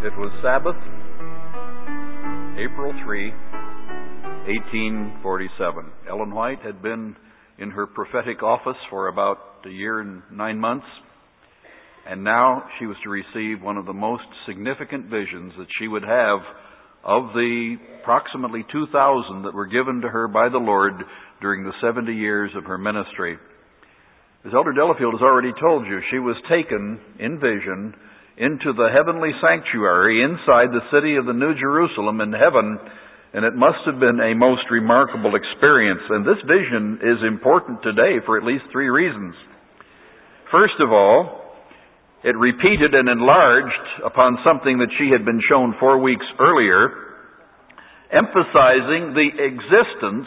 It was Sabbath, April 3, 1847. Ellen White had been in her prophetic office for about a year and 9 months, and now she was to receive one of the most significant visions that she would have of the approximately 2,000 that were given to her by the Lord during the 70 years of her ministry. As Elder Delafield has already told you, she was taken in vision into the heavenly sanctuary inside the city of the New Jerusalem in heaven, and it must have been a most remarkable experience. And this vision is important today for at least 3 reasons. First of all, it repeated and enlarged upon something that she had been shown 4 weeks earlier, emphasizing the existence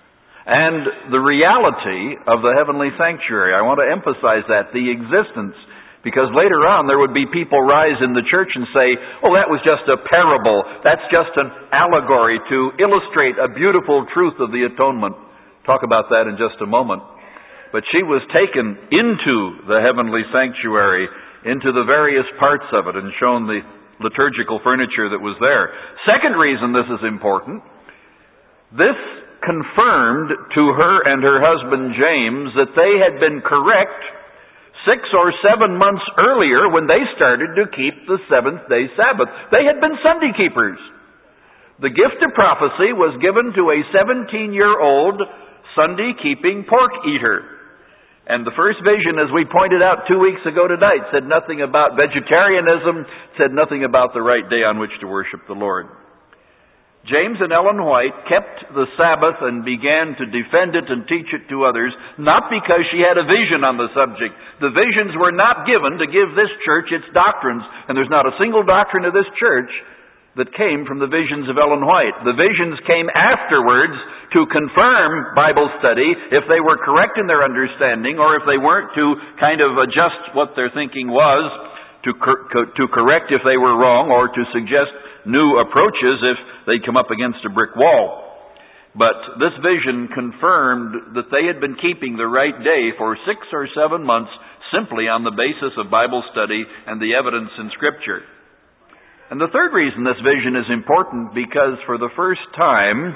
and the reality of the heavenly sanctuary. I want to emphasize that, the existence. Because later on there would be people rise in the church and say, oh, that was just a parable. That's just an allegory to illustrate a beautiful truth of the atonement. Talk about that in just a moment. But she was taken into the heavenly sanctuary, into the various parts of it, and shown the liturgical furniture that was there. Second reason this is important, this confirmed to her and her husband James that they had been correct 6 or 7 months earlier when they started to keep the seventh-day Sabbath. They had been Sunday keepers. The gift of prophecy was given to a 17-year-old Sunday-keeping pork eater. And the first vision, as we pointed out 2 weeks ago tonight, said nothing about vegetarianism, said nothing about the right day on which to worship the Lord. James and Ellen White kept the Sabbath and began to defend it and teach it to others, not because she had a vision on the subject. The visions were not given to give this church its doctrines, and there's not a single doctrine of this church that came from the visions of Ellen White. The visions came afterwards to confirm Bible study if they were correct in their understanding, or if they weren't, to kind of adjust what their thinking was, to correct if they were wrong, or to suggest new approaches if they'd come up against a brick wall. But this vision confirmed that they had been keeping the right day for 6 or 7 months simply on the basis of Bible study and the evidence in Scripture. And the third reason this vision is important, because for the first time,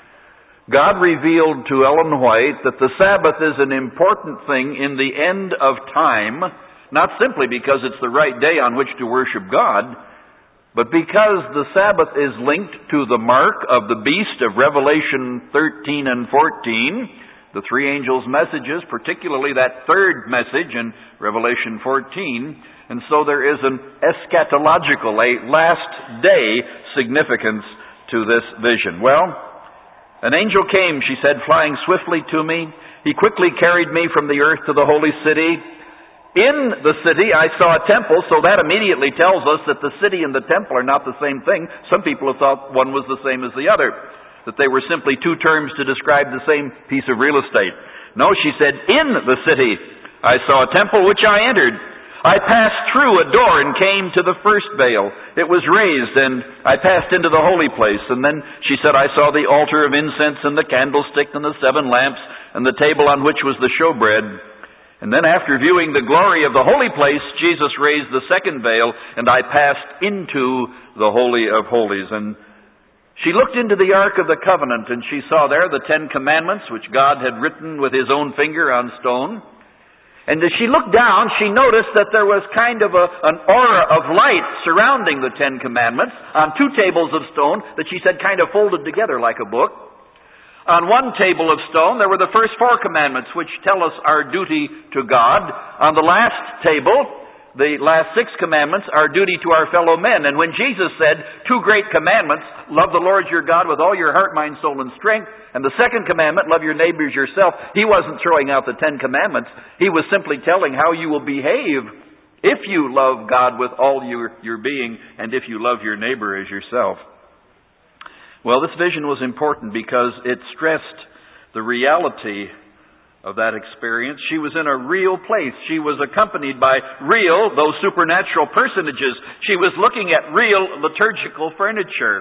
God revealed to Ellen White that the Sabbath is an important thing in the end of time, not simply because it's the right day on which to worship God, but because the Sabbath is linked to the mark of the beast of Revelation 13 and 14, the 3 angels' messages, particularly that third message in Revelation 14. And so there is an eschatological, a last day significance to this vision. Well, an angel came, she said, flying swiftly to me. He quickly carried me from the earth to the holy city. In the city I saw a temple, so that immediately tells us that the city and the temple are not the same thing. Some people have thought one was the same as the other, that they were simply 2 terms to describe the same piece of real estate. No, she said, in the city I saw a temple which I entered. I passed through a door and came to the first veil. It was raised, and I passed into the holy place. And then she said, I saw the altar of incense and the candlestick and the 7 lamps and the table on which was the showbread. And then after viewing the glory of the holy place, Jesus raised the second veil, and I passed into the Holy of Holies. And she looked into the Ark of the Covenant, and she saw there the 10 Commandments, which God had written with His own finger on stone. And as she looked down, she noticed that there was kind of an aura of light surrounding the 10 Commandments on 2 tables of stone that she said kind of folded together like a book. On 1 table of stone, there were the first 4 commandments, which tell us our duty to God. On the last table, the last 6 commandments, our duty to our fellow men. And when Jesus said 2 great commandments, love the Lord your God with all your heart, mind, soul, and strength, and the second commandment, love your neighbors yourself, He wasn't throwing out the 10 commandments. He was simply telling how you will behave if you love God with all your being, and if you love your neighbor as yourself. Well, this vision was important because it stressed the reality of that experience. She was in a real place. She was accompanied by real, though supernatural, personages. She was looking at real liturgical furniture.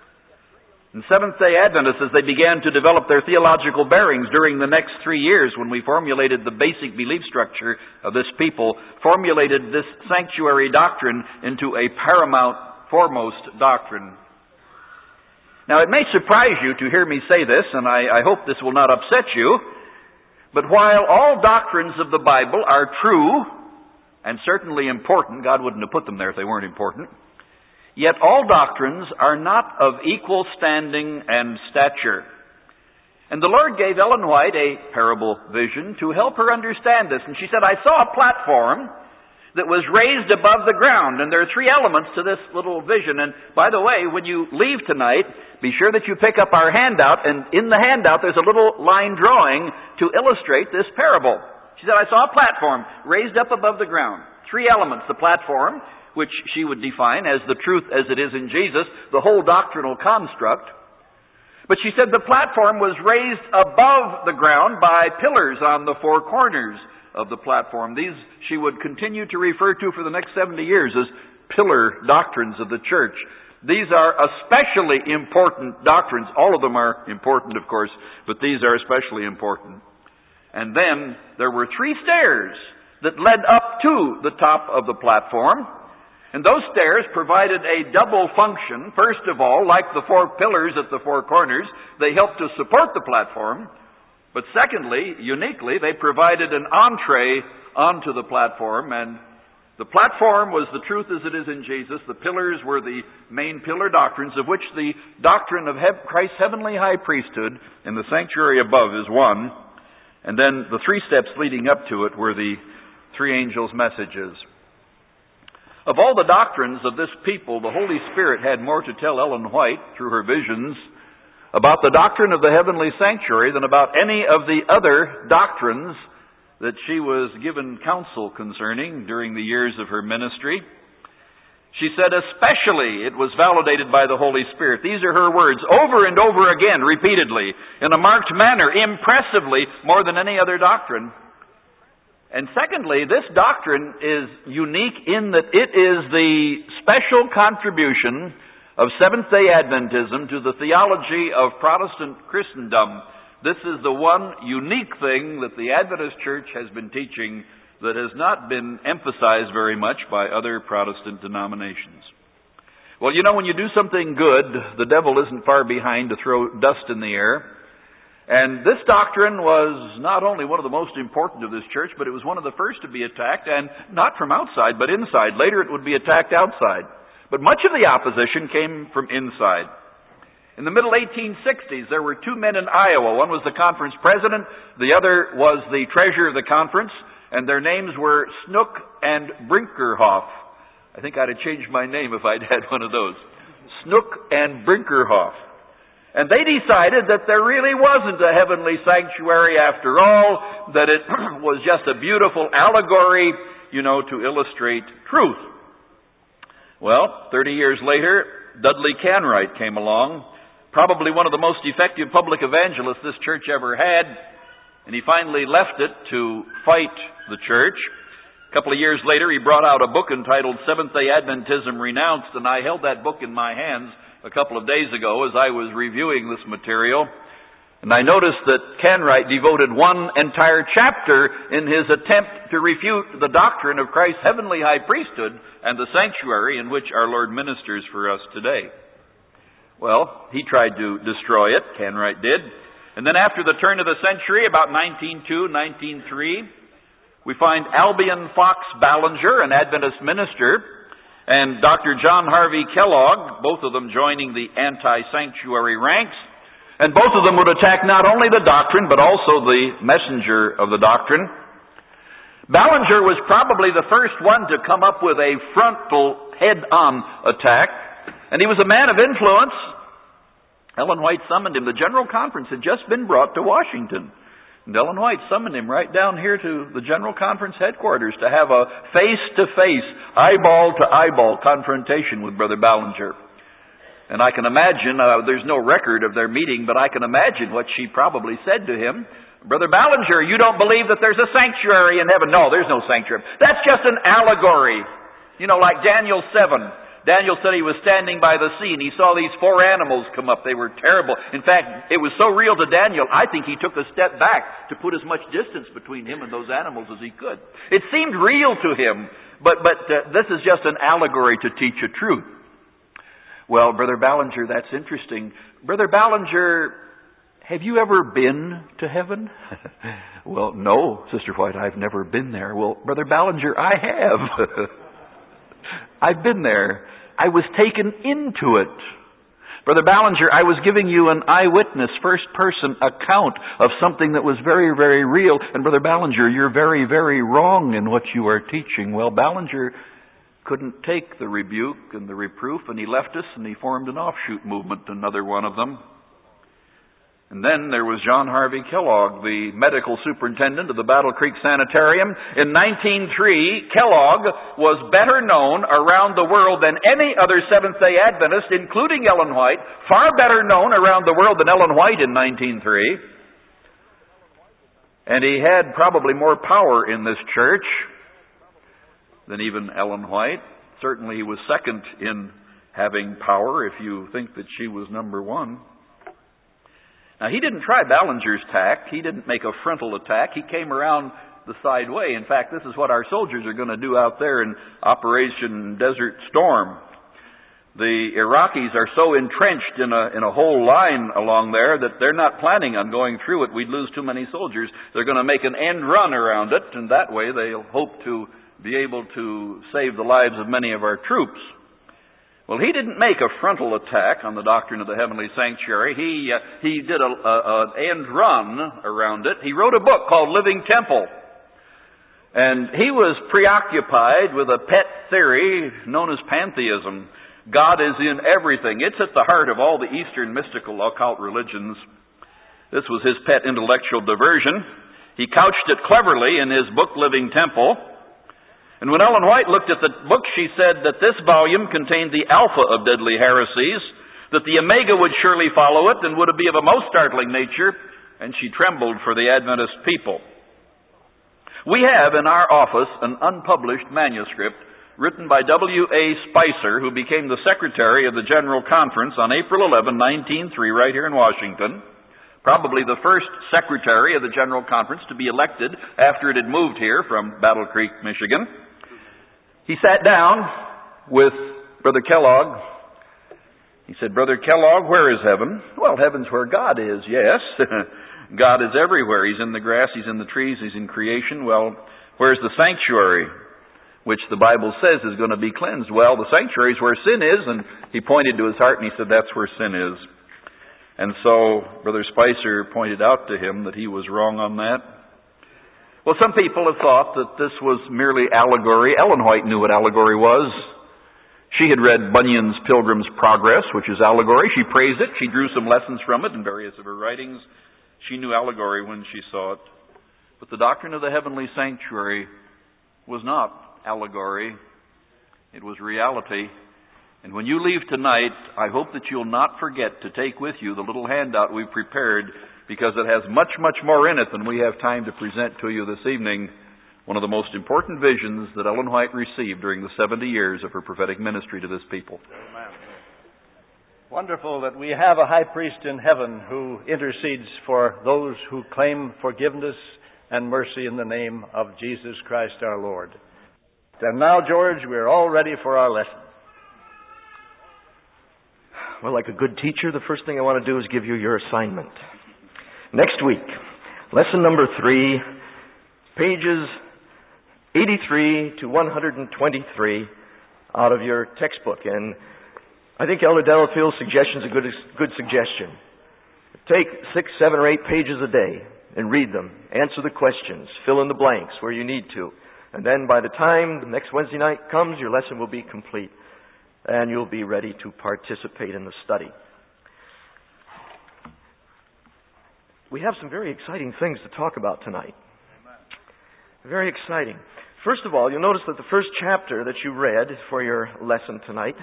And Seventh-day Adventists, as they began to develop their theological bearings during the next 3 years, when we formulated the basic belief structure of this people, formulated this sanctuary doctrine into a paramount foremost doctrine. Now, it may surprise you to hear me say this, and I hope this will not upset you, but while all doctrines of the Bible are true and certainly important — God wouldn't have put them there if they weren't important — yet all doctrines are not of equal standing and stature. And the Lord gave Ellen White a parable vision to help her understand this. And she said, I saw a platform that was raised above the ground. And there are three elements to this little vision. And by the way, when you leave tonight, be sure that you pick up our handout. And in the handout, there's a little line drawing to illustrate this parable. She said, I saw a platform raised up above the ground. Three elements. The platform, which she would define as the truth as it is in Jesus, the whole doctrinal construct. But she said the platform was raised above the ground by pillars on the four corners of the platform. These she would continue to refer to for the next 70 years as pillar doctrines of the church. These are especially important doctrines. All of them are important, of course, but these are especially important. And then there were three stairs that led up to the top of the platform. And those stairs provided a double function. First of all, like the four pillars at the four corners, they helped to support the platform. But secondly, uniquely, they provided an entree onto the platform. And the platform was the truth as it is in Jesus. The pillars were the main pillar doctrines, of which the doctrine of Christ's heavenly high priesthood in the sanctuary above is one. And then the three steps leading up to it were the three angels' messages. Of all the doctrines of this people, the Holy Spirit had more to tell Ellen White through her visions about the doctrine of the heavenly sanctuary than about any of the other doctrines that she was given counsel concerning during the years of her ministry. She said especially it was validated by the Holy Spirit. These are her words, over and over again, repeatedly, in a marked manner, impressively, more than any other doctrine. And secondly, this doctrine is unique in that it is the special contribution of Seventh-day Adventism to the theology of Protestant Christendom. This is the one unique thing that the Adventist Church has been teaching that has not been emphasized very much by other Protestant denominations. Well, you know, when you do something good, the devil isn't far behind to throw dust in the air. And this doctrine was not only one of the most important of this church, but it was one of the first to be attacked, and not from outside, but inside. Later it would be attacked outside. But much of the opposition came from inside. In the middle 1860s, there were two men in Iowa. One was the conference president, the other was the treasurer of the conference, and their names were Snook and Brinkerhoff. I think I'd have changed my name if I'd had one of those. Snook and Brinkerhoff. And they decided that there really wasn't a heavenly sanctuary after all, that it was just a beautiful allegory, to illustrate truth. Well, 30 years later, Dudley Canright came along, probably one of the most effective public evangelists this church ever had, and he finally left it to fight the church. A couple of years later, he brought out a book entitled Seventh-day Adventism Renounced, and I held that book in my hands a couple of days ago as I was reviewing this material, and I noticed that Canright devoted one entire chapter in his attempt to refute the doctrine of Christ's heavenly high priesthood and the sanctuary in which our Lord ministers for us today. Well, he tried to destroy it, Canright did, and then after the turn of the century, about 1902, 1903, we find Albion Fox Ballinger, an Adventist minister, and Dr. John Harvey Kellogg, both of them joining the anti-sanctuary ranks. And both of them would attack not only the doctrine, but also the messenger of the doctrine. Ballinger was probably the first one to come up with a frontal, head-on attack. And he was a man of influence. Ellen White summoned him. The General Conference had just been brought to Washington. And Ellen White summoned him right down here to the General Conference headquarters to have a face-to-face, eyeball-to-eyeball confrontation with Brother Ballinger. And I can imagine, there's no record of their meeting, but I can imagine what she probably said to him. Brother Ballinger, you don't believe that there's a sanctuary in heaven? No, there's no sanctuary. That's just an allegory. Like Daniel 7. Daniel said he was standing by the sea and he saw these four animals come up. They were terrible. In fact, it was so real to Daniel, I think he took a step back to put as much distance between him and those animals as he could. It seemed real to him, but this is just an allegory to teach a truth. Well, Brother Ballinger, that's interesting. Brother Ballinger, have you ever been to heaven? Well, no, Sister White, I've never been there. Well, Brother Ballinger, I have. I've been there. I was taken into it. Brother Ballinger, I was giving you an eyewitness, first-person account of something that was very, very real. And Brother Ballinger, you're very, very wrong in what you are teaching. Well, Ballinger couldn't take the rebuke and the reproof, and he left us, and he formed an offshoot movement, another one of them. And then there was John Harvey Kellogg, the medical superintendent of the Battle Creek Sanitarium. In 1903, Kellogg was better known around the world than any other Seventh-day Adventist, including Ellen White, far better known around the world than Ellen White in 1903. And he had probably more power in this church than even Ellen White. Certainly he was second in having power, if you think that she was number one. Now, he didn't try Ballinger's tack. He didn't make a frontal attack. He came around the side way. In fact, this is what our soldiers are going to do out there in Operation Desert Storm. The Iraqis are so entrenched in a whole line along there that they're not planning on going through it. We'd lose too many soldiers. They're going to make an end run around it, and that way they'll hope to be able to save the lives of many of our troops. Well, he didn't make a frontal attack on the doctrine of the heavenly sanctuary. He did an end run around it. He wrote a book called Living Temple. And he was preoccupied with a pet theory known as pantheism. God is in everything. It's at the heart of all the Eastern mystical occult religions. This was his pet intellectual diversion. He couched it cleverly in his book, Living Temple. And when Ellen White looked at the book, she said that this volume contained the alpha of deadly heresies, that the omega would surely follow it and would be of a most startling nature, and she trembled for the Adventist people. We have in our office an unpublished manuscript written by W.A. Spicer, who became the secretary of the General Conference on April 11, 1903, right here in Washington. Probably the first secretary of the General Conference to be elected after it had moved here from Battle Creek, Michigan. He sat down with Brother Kellogg. He said, Brother Kellogg, where is heaven? Well, heaven's where God is, yes. God is everywhere. He's in the grass, He's in the trees, He's in creation. Well, where's the sanctuary, which the Bible says is going to be cleansed? Well, the sanctuary is where sin is, and he pointed to his heart and he said, that's where sin is. And so Brother Spicer pointed out to him that he was wrong on that. Well, some people have thought that this was merely allegory. Ellen White knew what allegory was. She had read Bunyan's Pilgrim's Progress, which is allegory. She praised it. She drew some lessons from it in various of her writings. She knew allegory when she saw it. But the doctrine of the heavenly sanctuary was not allegory. It was reality. And when you leave tonight, I hope that you'll not forget to take with you the little handout we've prepared, because it has much, much more in it than we have time to present to you this evening. One of the most important visions that Ellen White received during the 70 years of her prophetic ministry to this people. Amen. Wonderful that we have a high priest in heaven who intercedes for those who claim forgiveness and mercy in the name of Jesus Christ our Lord. And now, George, we're all ready for our lesson. Well, like a good teacher, the first thing I want to do is give you your assignment. Next week, lesson number 3, pages 83 to 123 out of your textbook. And I think Elder Delafield's suggestion is a good suggestion. Take 6, 7, or 8 pages a day and read them. Answer the questions. Fill in the blanks where you need to. And then by the time the next Wednesday night comes, your lesson will be complete. And you'll be ready to participate in the study. We have some very exciting things to talk about tonight. Very exciting. First of all, you'll notice that the first chapter that you read for your lesson tonight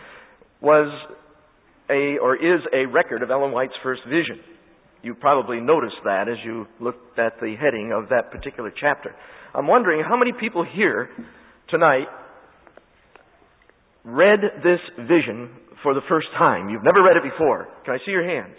is a record of Ellen White's first vision. You probably noticed that as you looked at the heading of that particular chapter. I'm wondering how many people here tonight read this vision for the first time. You've never read it before. Can I see your hands?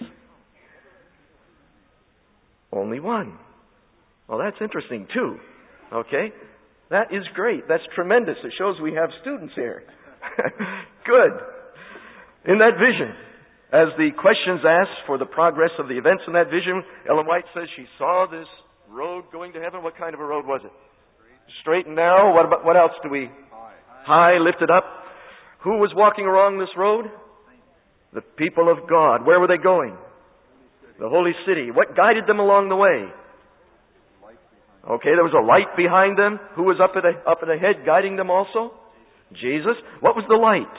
Only one. Well, that's interesting too. Okay? That is great. That's tremendous. It shows we have students here. Good. In that vision, as the questions asked for the progress of the events in that vision, Ellen White says she saw this road going to heaven. What kind of a road was it? Straight and narrow. What else do we? High, lifted up. Who was walking along this road? The people of God. Where were they going? The holy city. What guided them along the way? Okay, there was a light behind them. Who was up ahead guiding them also? Jesus. What was the light?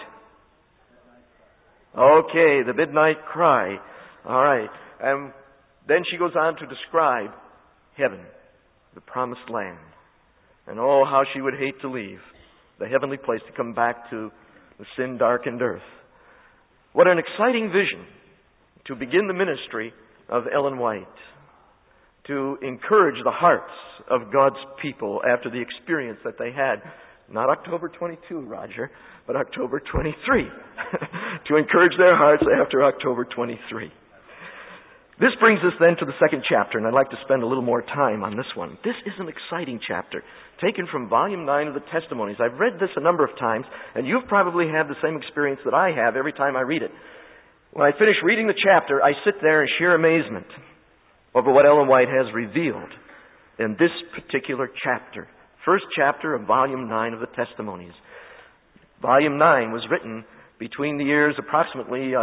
Okay, the midnight cry. All right. And then she goes on to describe heaven, the promised land. And oh, how she would hate to leave the heavenly place to come back to the sin-darkened earth. What an exciting vision to begin the ministry of Ellen White, to encourage the hearts of God's people after the experience that they had. Not October 22, Roger, but October 23. To encourage their hearts after October 23. This brings us then to the second chapter, and I'd like to spend a little more time on this one. This is an exciting chapter, taken from Volume 9 of the Testimonies. I've read this a number of times, and you've probably had the same experience that I have every time I read it. When I finish reading the chapter, I sit there in sheer amazement over what Ellen White has revealed in this particular chapter. First chapter of Volume 9 of the Testimonies. Volume 9 was written between the years approximately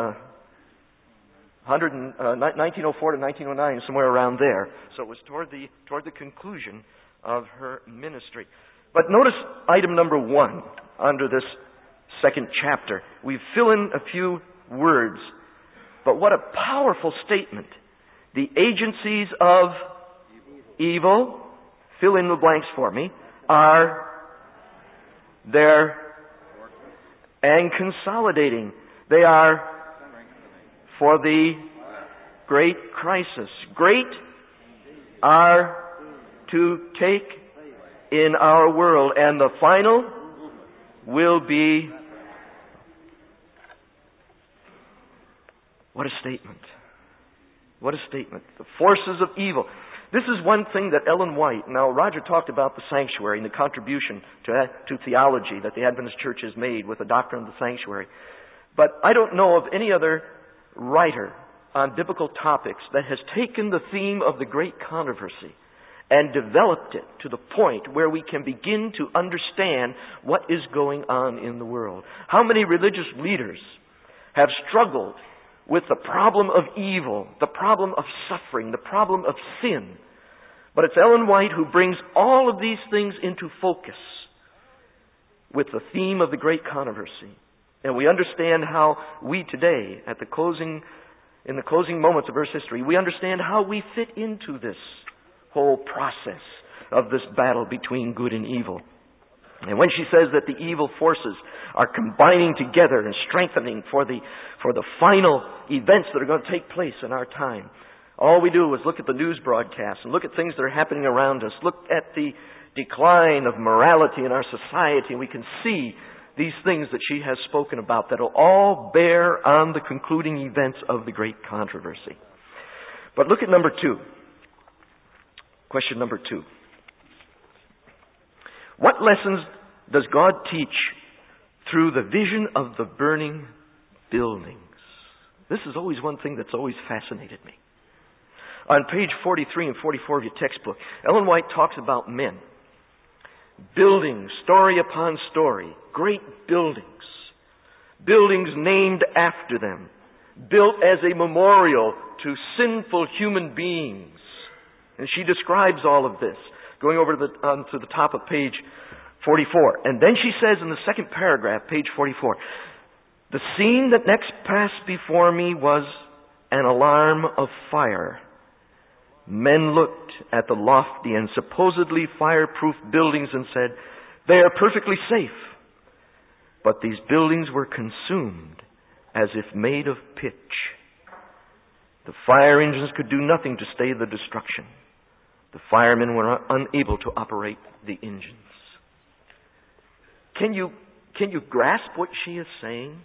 1904 to 1909, somewhere around there. So it was toward the conclusion of her ministry. But notice item number 1 under this second chapter. We fill in a few words, but what a powerful statement. The agencies of evil, fill in the blanks for me, are there and consolidating. They are for the great crisis. Great are to take in our world, and the final will be. What a statement. What a statement. The forces of evil. This is one thing that Ellen White, now Roger talked about the sanctuary and the contribution to theology that the Adventist Church has made with the doctrine of the sanctuary. But I don't know of any other writer on biblical topics that has taken the theme of the great controversy and developed it to the point where we can begin to understand what is going on in the world. How many religious leaders have struggled with the problem of evil, the problem of suffering, the problem of sin. But it's Ellen White who brings all of these things into focus with the theme of the great controversy. And we understand how we today, in the closing moments of Earth's history, we understand how we fit into this whole process of this battle between good and evil. And when she says that the evil forces are combining together and strengthening for the final events that are going to take place in our time, all we do is look at the news broadcasts and look at things that are happening around us, look at the decline of morality in our society, and we can see these things that she has spoken about that will all bear on the concluding events of the great controversy. But look at number 2. Question number 2. What lessons does God teach through the vision of the burning buildings? This is always one thing that's always fascinated me. On page 43 and 44 of your textbook, Ellen White talks about men. Buildings, story upon story, great buildings. Buildings named after them. Built as a memorial to sinful human beings. And she describes all of this, going over to the top of page 44. And then she says in the second paragraph, page 44, the scene that next passed before me was an alarm of fire. Men looked at the lofty and supposedly fireproof buildings and said, they are perfectly safe. But these buildings were consumed as if made of pitch. The fire engines could do nothing to stay the destruction. The firemen were unable to operate the engines. Can you grasp what she is saying?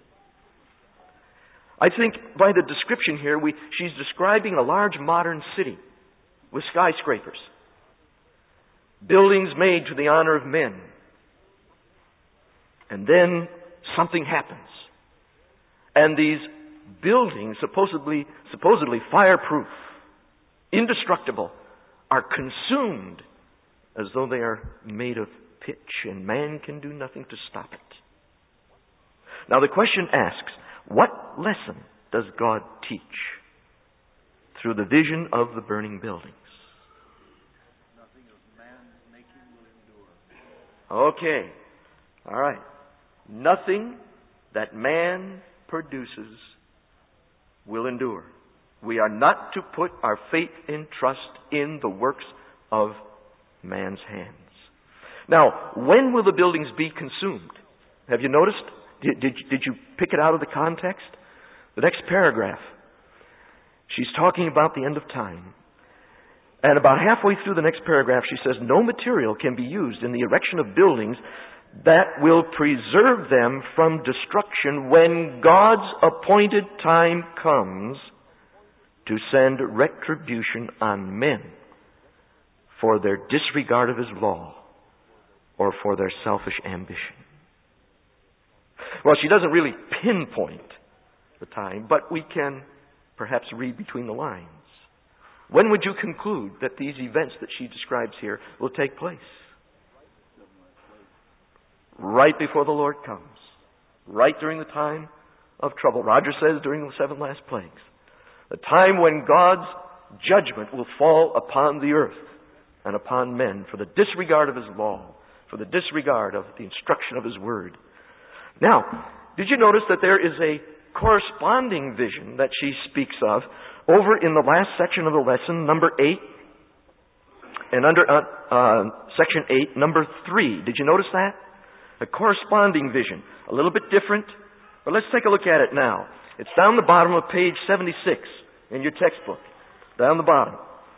I think by the description here, she's describing a large modern city with skyscrapers, buildings made to the honor of men. And then something happens. And these buildings, supposedly fireproof, indestructible, are consumed as though they are made of pitch, and man can do nothing to stop it. Now the question asks, what lesson does God teach through the vision of the burning buildings? Nothing of man making will endure. Okay. All right. Nothing that man produces will endure. We are not to put our faith and trust in the works of man's hands. Now, when will the buildings be consumed? Have you noticed? Did you pick it out of the context? The next paragraph. She's talking about the end of time. And about halfway through the next paragraph, she says, no material can be used in the erection of buildings that will preserve them from destruction when God's appointed time comes to send retribution on men for their disregard of His law or for their selfish ambition. Well, she doesn't really pinpoint the time, but we can perhaps read between the lines. When would you conclude that these events that she describes here will take place? Right before the Lord comes. Right during the time of trouble. Roger says during the 7 last plagues. The time when God's judgment will fall upon the earth and upon men for the disregard of His law, for the disregard of the instruction of His word. Now, did you notice that there is a corresponding vision that she speaks of over in the last section of the lesson, number 8, and under section 8, number 3. Did you notice that? A corresponding vision. A little bit different, but let's take a look at it now. It's down the bottom of page 76 in your textbook. Down the bottom.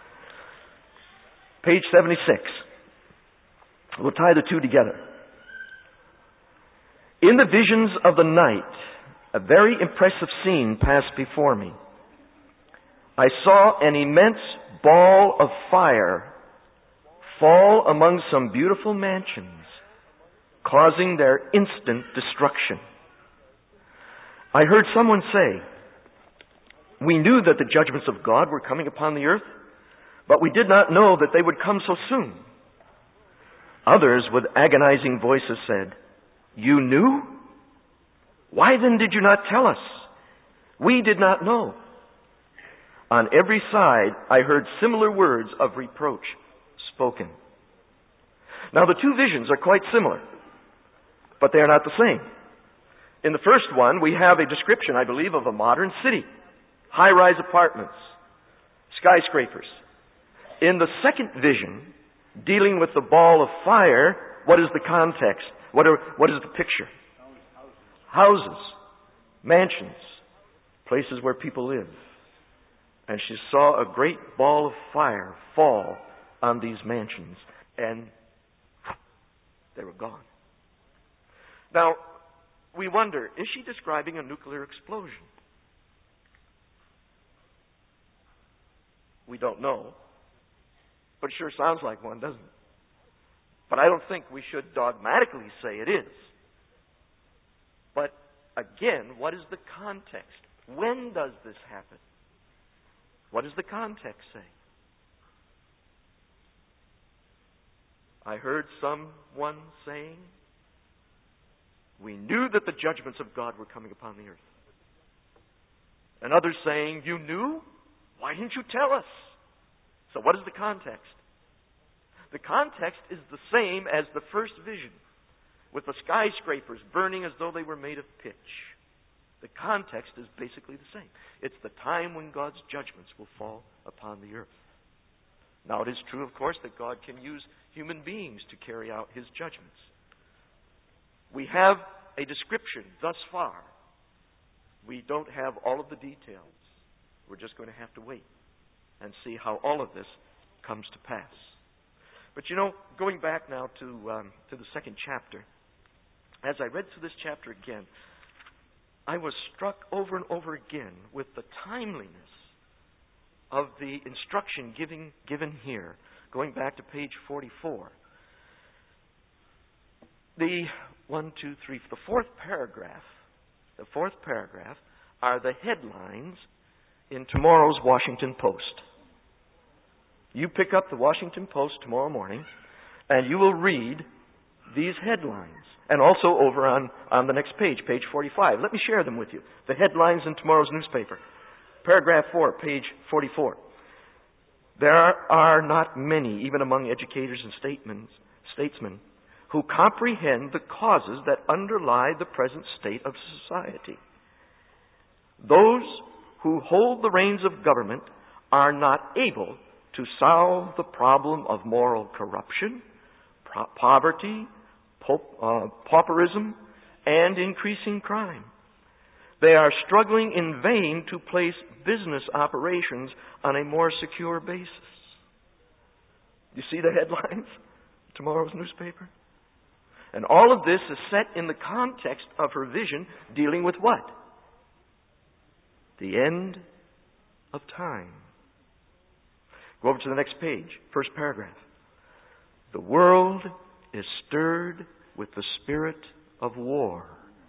Page 76. We'll tie the two together. In the visions of the night, a very impressive scene passed before me. I saw an immense ball of fire fall among some beautiful mansions, causing their instant destruction. I heard someone say, we knew that the judgments of God were coming upon the earth, but we did not know that they would come so soon. Others with agonizing voices said, you knew? Why then did you not tell us? We did not know. On every side I heard similar words of reproach spoken. Now the two visions are quite similar, but they are not the same. In the first one, we have a description, I believe, of a modern city. High-rise apartments, skyscrapers. In the second vision, dealing with the ball of fire, what is the context? What is the picture? Houses, mansions, places where people live. And she saw a great ball of fire fall on these mansions, and they were gone. Now, we wonder, is she describing a nuclear explosion? We don't know. But it sure sounds like one, doesn't it? But I don't think we should dogmatically say it is. But again, what is the context? When does this happen? What does the context say? I heard someone saying, we knew that the judgments of God were coming upon the earth. And others saying, you knew? Why didn't you tell us? So what is the context? The context is the same as the first vision, with the skyscrapers burning as though they were made of pitch. The context is basically the same. It's the time when God's judgments will fall upon the earth. Now it is true, of course, that God can use human beings to carry out His judgments. We have a description thus far. We don't have all of the details. We're just going to have to wait and see how all of this comes to pass. But you know, going back now to the second chapter, as I read through this chapter again, I was struck over and over again with the timeliness of the instruction given here, going back to page 44. The fourth paragraph the fourth paragraph, are the headlines in tomorrow's Washington Post. You pick up the Washington Post tomorrow morning, and you will read these headlines. And also over on the next page, page 45. Let me share them with you. The headlines in tomorrow's newspaper. Paragraph 4, page 44. There are not many, even among educators and statesmen, who comprehend the causes that underlie the present state of society. Those who hold the reins of government are not able to solve the problem of moral corruption, poverty, pauperism, and increasing crime. They are struggling in vain to place business operations on a more secure basis. You see the headlines? Tomorrow's newspaper? And all of this is set in the context of her vision dealing with what? The end of time. Go over to the next page, first paragraph. The world is stirred with the spirit of war.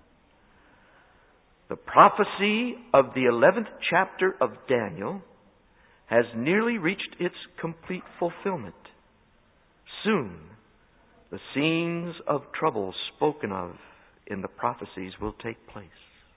The prophecy of the 11th chapter of Daniel has nearly reached its complete fulfillment. Soon, the scenes of trouble spoken of in the prophecies will take place.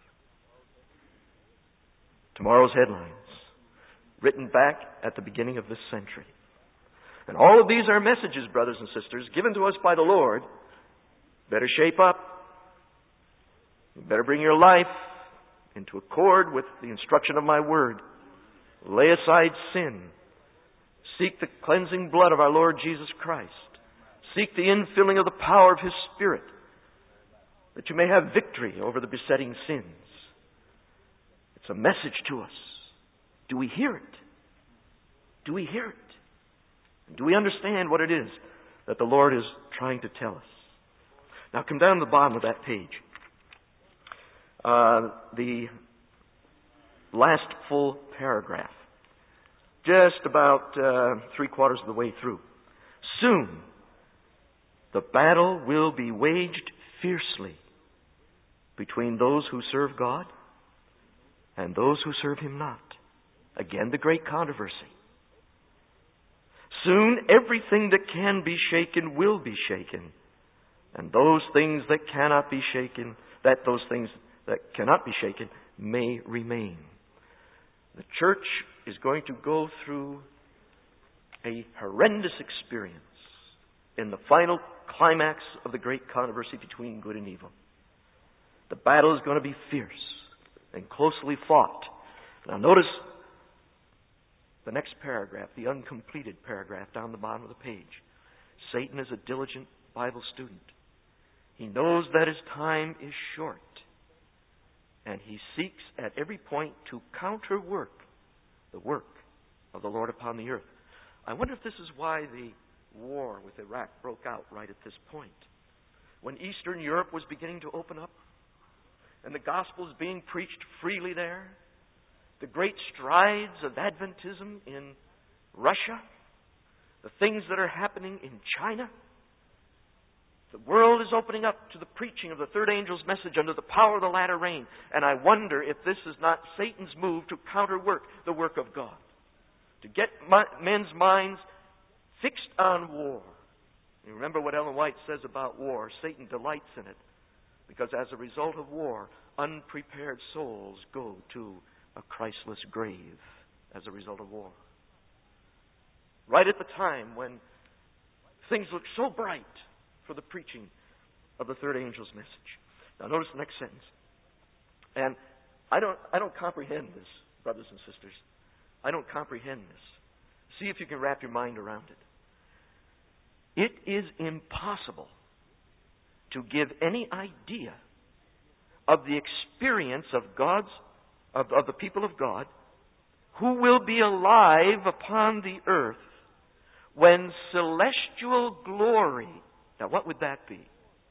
Tomorrow's headlines, written back at the beginning of this century. And all of these are messages, brothers and sisters, given to us by the Lord. Better shape up. You better bring your life into accord with the instruction of my word. Lay aside sin. Seek the cleansing blood of our Lord Jesus Christ. Seek the infilling of the power of His Spirit, that you may have victory over the besetting sins. It's a message to us. Do we hear it? Do we hear it? Do we understand what it is that the Lord is trying to tell us? Now come down to the bottom of that page. The last full paragraph. Just about 3/4 of the way through. Soon, the battle will be waged fiercely between those who serve God and those who serve Him not. Again, the great controversy. Soon, everything that can be shaken will be shaken. And those things that cannot be shaken, those things that cannot be shaken may remain. The church is going to go through a horrendous experience in the final climax of the great controversy between good and evil. The battle is going to be fierce and closely fought. Now notice the next paragraph, the uncompleted paragraph down the bottom of the page. Satan is a diligent Bible student. He knows that his time is short. And he seeks at every point to counterwork the work of the Lord upon the earth. I wonder if this is why the war with Iraq broke out right at this point. When Eastern Europe was beginning to open up and the gospel is being preached freely there, the great strides of Adventism in Russia, the things that are happening in China, the world is opening up to the preaching of the third angel's message under the power of the latter rain. And I wonder if this is not Satan's move to counterwork the work of God. To get men's minds fixed on war. You remember what Ellen White says about war. Satan delights in it. Because as a result of war, unprepared souls go to a Christless grave as a result of war. Right at the time when things look so bright for the preaching of the third angel's message. Now notice the next sentence. And I don't comprehend this, brothers and sisters. I don't comprehend this. See if you can wrap your mind around it. It is impossible to give any idea of the experience of the people of God who will be alive upon the earth when celestial glory. Now, what would that be?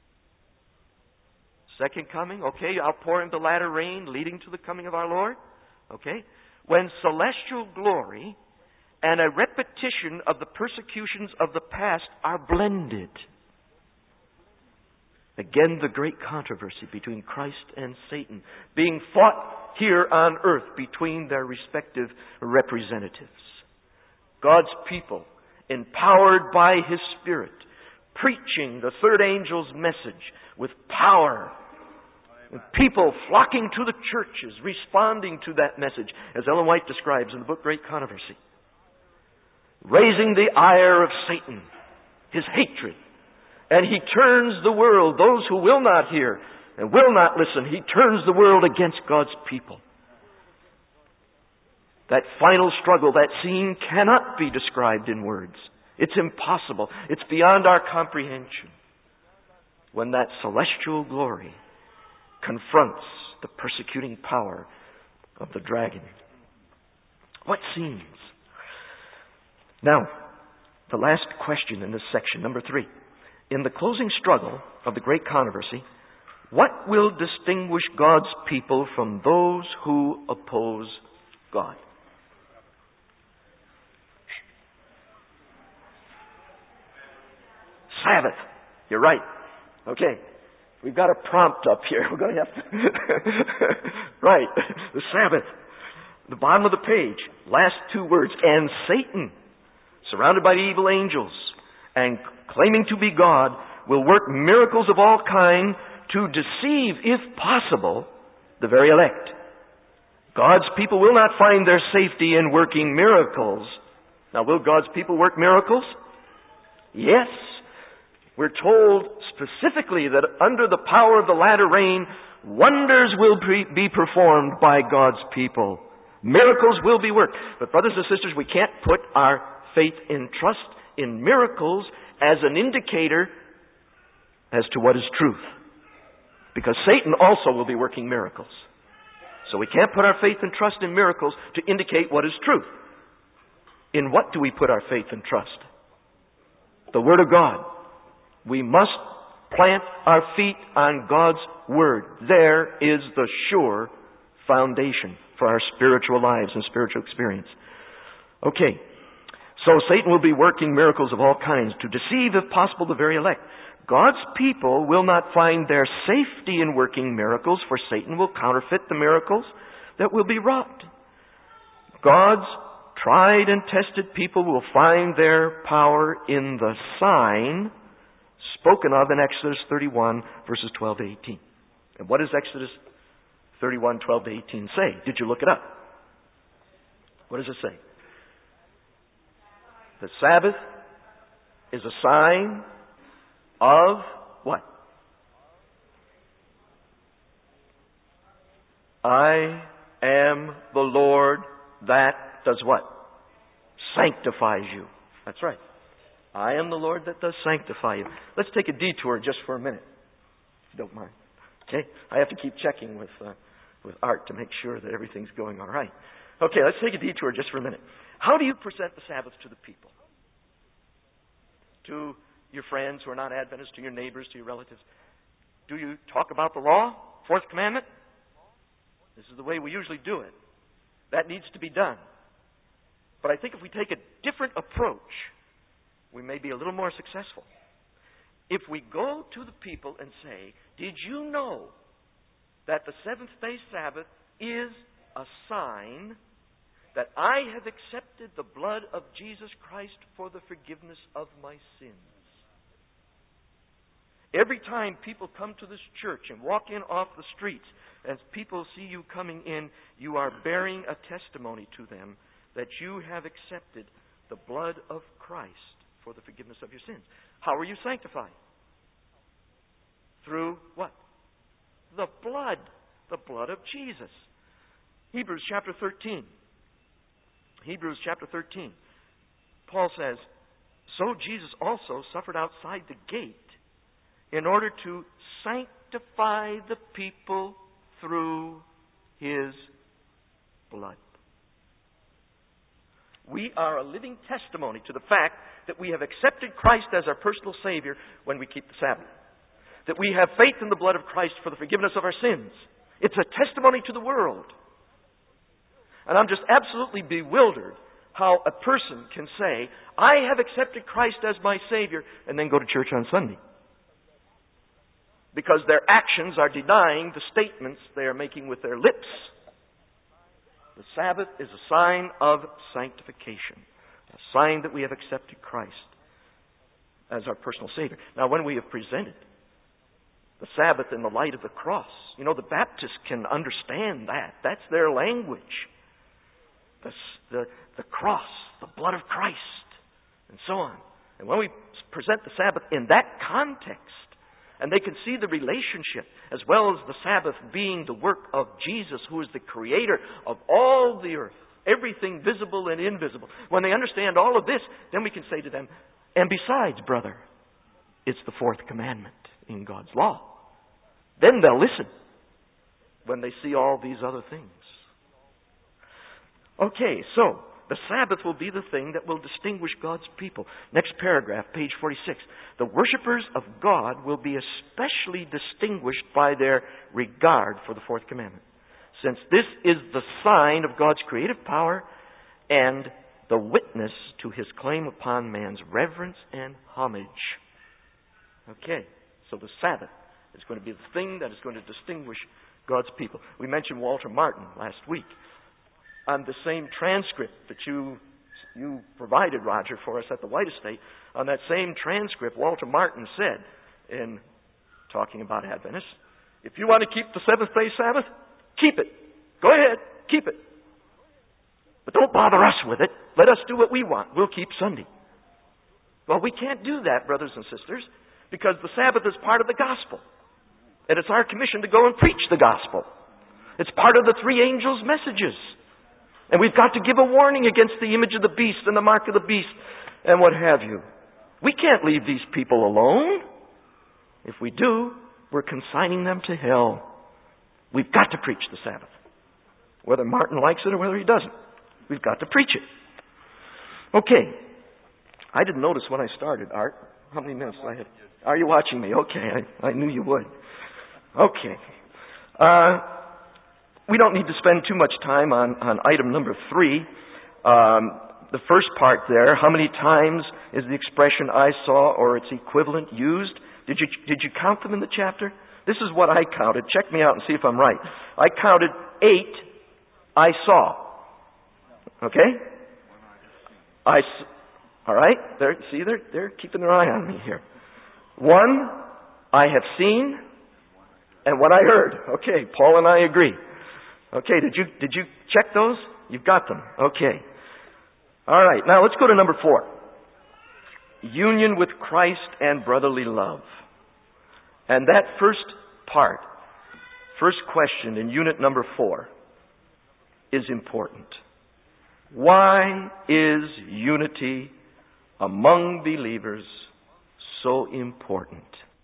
Second coming, okay, outpouring the latter rain leading to the coming of our Lord, okay? When celestial glory and a repetition of the persecutions of the past are blended. Again, the great controversy between Christ and Satan being fought here on earth between their respective representatives. God's people, empowered by His Spirit, preaching the third angel's message with power. And people flocking to the churches, responding to that message, as Ellen White describes in the book Great Controversy. Raising the ire of Satan, his hatred. And he turns the world, those who will not hear and will not listen, he turns the world against God's people. That final struggle, that scene cannot be described in words. It's impossible. It's beyond our comprehension. When that celestial glory confronts the persecuting power of the dragon. What scenes? Now, the last question in this section, number 3. In the closing struggle of the great controversy, what will distinguish God's people from those who oppose God? Sabbath. You're right. Okay. We've got a prompt up here. We're going to have to... Right. The Sabbath. The bottom of the page. Last 2 words. And Satan, surrounded by the evil angels and claiming to be God, will work miracles of all kind to deceive, if possible, the very elect. God's people will not find their safety in working miracles. Now, will God's people work miracles? Yes. We're told specifically that under the power of the latter rain, wonders will be performed by God's people. Miracles will be worked. But brothers and sisters, we can't put our faith and trust in miracles as an indicator as to what is truth. Because Satan also will be working miracles. So we can't put our faith and trust in miracles to indicate what is truth. In what do we put our faith and trust? The Word of God. We must plant our feet on God's Word. There is the sure foundation for our spiritual lives and spiritual experience. Okay. So Satan will be working miracles of all kinds to deceive, if possible, the very elect. God's people will not find their safety in working miracles, for Satan will counterfeit the miracles that will be wrought. God's tried and tested people will find their power in the sign spoken of in Exodus 31, verses 12 to 18. And what does Exodus 31, 12 to 18 say? Did you look it up? What does it say? The Sabbath is a sign of what? I am the Lord that does what? Sanctifies you. That's right. I am the Lord that does sanctify you. Let's take a detour just for a minute, if you don't mind. Okay? I have to keep checking with Art to make sure that everything's going all right. Okay, let's take a detour just for a minute. How do you present the Sabbath to the people? To your friends who are not Adventists, to your neighbors, to your relatives? Do you talk about the law? Fourth commandment? This is the way we usually do it. That needs to be done. But I think if we take a different approach, we may be a little more successful. If we go to the people and say, did you know that the seventh-day Sabbath is a sign that I have accepted the blood of Jesus Christ for the forgiveness of my sins? Every time people come to this church and walk in off the streets, as people see you coming in, you are bearing a testimony to them that you have accepted the blood of Christ for the forgiveness of your sins. How are you sanctified? Through what? The blood of Jesus. Hebrews chapter 13. Hebrews chapter 13. Paul says, so Jesus also suffered outside the gate in order to sanctify the people through His blood. We are a living testimony to the fact that we have accepted Christ as our personal Savior when we keep the Sabbath. That we have faith in the blood of Christ for the forgiveness of our sins. It's a testimony to the world. And I'm just absolutely bewildered how a person can say, I have accepted Christ as my Savior, and then go to church on Sunday. because their actions are denying the statements they are making with their lips. The Sabbath is a sign of sanctification, a sign that we have accepted Christ as our personal Savior. Now, when we have presented the Sabbath in the light of the cross, you know, the Baptists can understand that. That's their language. The cross, the blood of Christ, and so on. And when we present the Sabbath in that context, and they can see the relationship, as well as the Sabbath being the work of Jesus, who is the creator of all the earth, everything visible and invisible. When they understand all of this, then we can say to them, and besides, brother, it's the fourth commandment in God's law. Then they'll listen when they see all these other things. Okay, so the Sabbath will be the thing that will distinguish God's people. Next paragraph, page 46. The worshipers of God will be especially distinguished by their regard for the fourth commandment, since this is the sign of God's creative power and the witness to His claim upon man's reverence and homage. Okay, so the Sabbath is going to be the thing that is going to distinguish God's people. We mentioned Walter Martin last week. On the same transcript that you provided, Roger, for us at the White Estate, on that same transcript, Walter Martin said, in talking about Adventists, if you want to keep the seventh-day Sabbath, keep it. Go ahead, keep it. But don't bother us with it. Let us do what we want. We'll keep Sunday. Well, we can't do that, brothers and sisters, because the Sabbath is part of the gospel. And it's our commission to go and preach the gospel. It's part of the three angels' messages. And we've got to give a warning against the image of the beast and the mark of the beast and what have you. We can't leave these people alone. If we do, we're consigning them to hell. We've got to preach the Sabbath. Whether Martin likes it or whether he doesn't. We've got to preach it. Okay. I didn't notice when I started, Art. How many minutes do I have? Are you watching me? Okay. I knew you would. Okay. We don't need to spend too much time on item number 3. The first part there, how many times is the expression I saw or its equivalent used? Did you count them in the chapter? This is what I counted. Check me out and see if I'm right. I counted 8 I saw. Okay? All right? They're keeping their eye on me here. 1, I have seen, and what I heard. Okay, Paul and I agree. Okay, did you check those? You've got them. Okay. All right, now let's go to number 4. Union with Christ and brotherly love. And that first part, first question in unit number 4, is important. Why is unity among believers so important?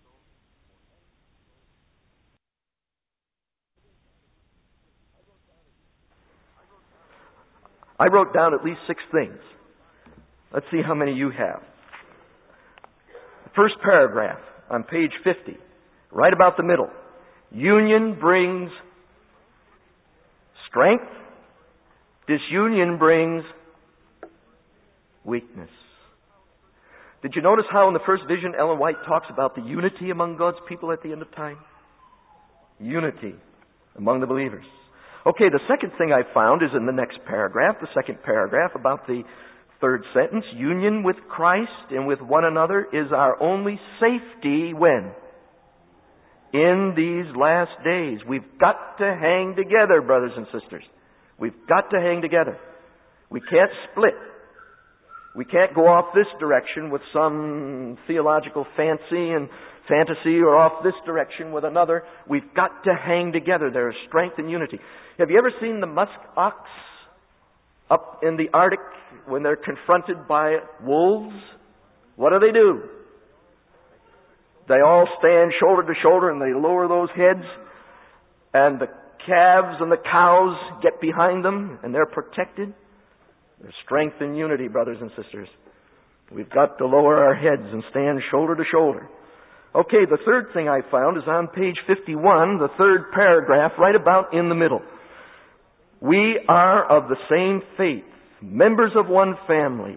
I wrote down at least 6 things. Let's see how many you have. The first paragraph on page 50, right about the middle. Union brings strength. Disunion brings weakness. Did you notice how in the first vision Ellen White talks about the unity among God's people at the end of time? Unity among the believers. Okay, the second thing I found is in the next paragraph, the second paragraph, about the third sentence. Union with Christ and with one another is our only safety when? In these last days. We've got to hang together, brothers and sisters. We've got to hang together. We can't split. We can't go off this direction with some theological fantasy or off this direction with another. We've got to hang together. There is strength in unity. Have you ever seen the musk ox up in the Arctic when they're confronted by wolves? What do? They all stand shoulder to shoulder and they lower those heads, and the calves and the cows get behind them and they're protected. There's strength in unity, brothers and sisters. We've got to lower our heads and stand shoulder to shoulder. Okay, the third thing I found is on page 51, the third paragraph, right about in the middle. We are of the same faith, members of one family,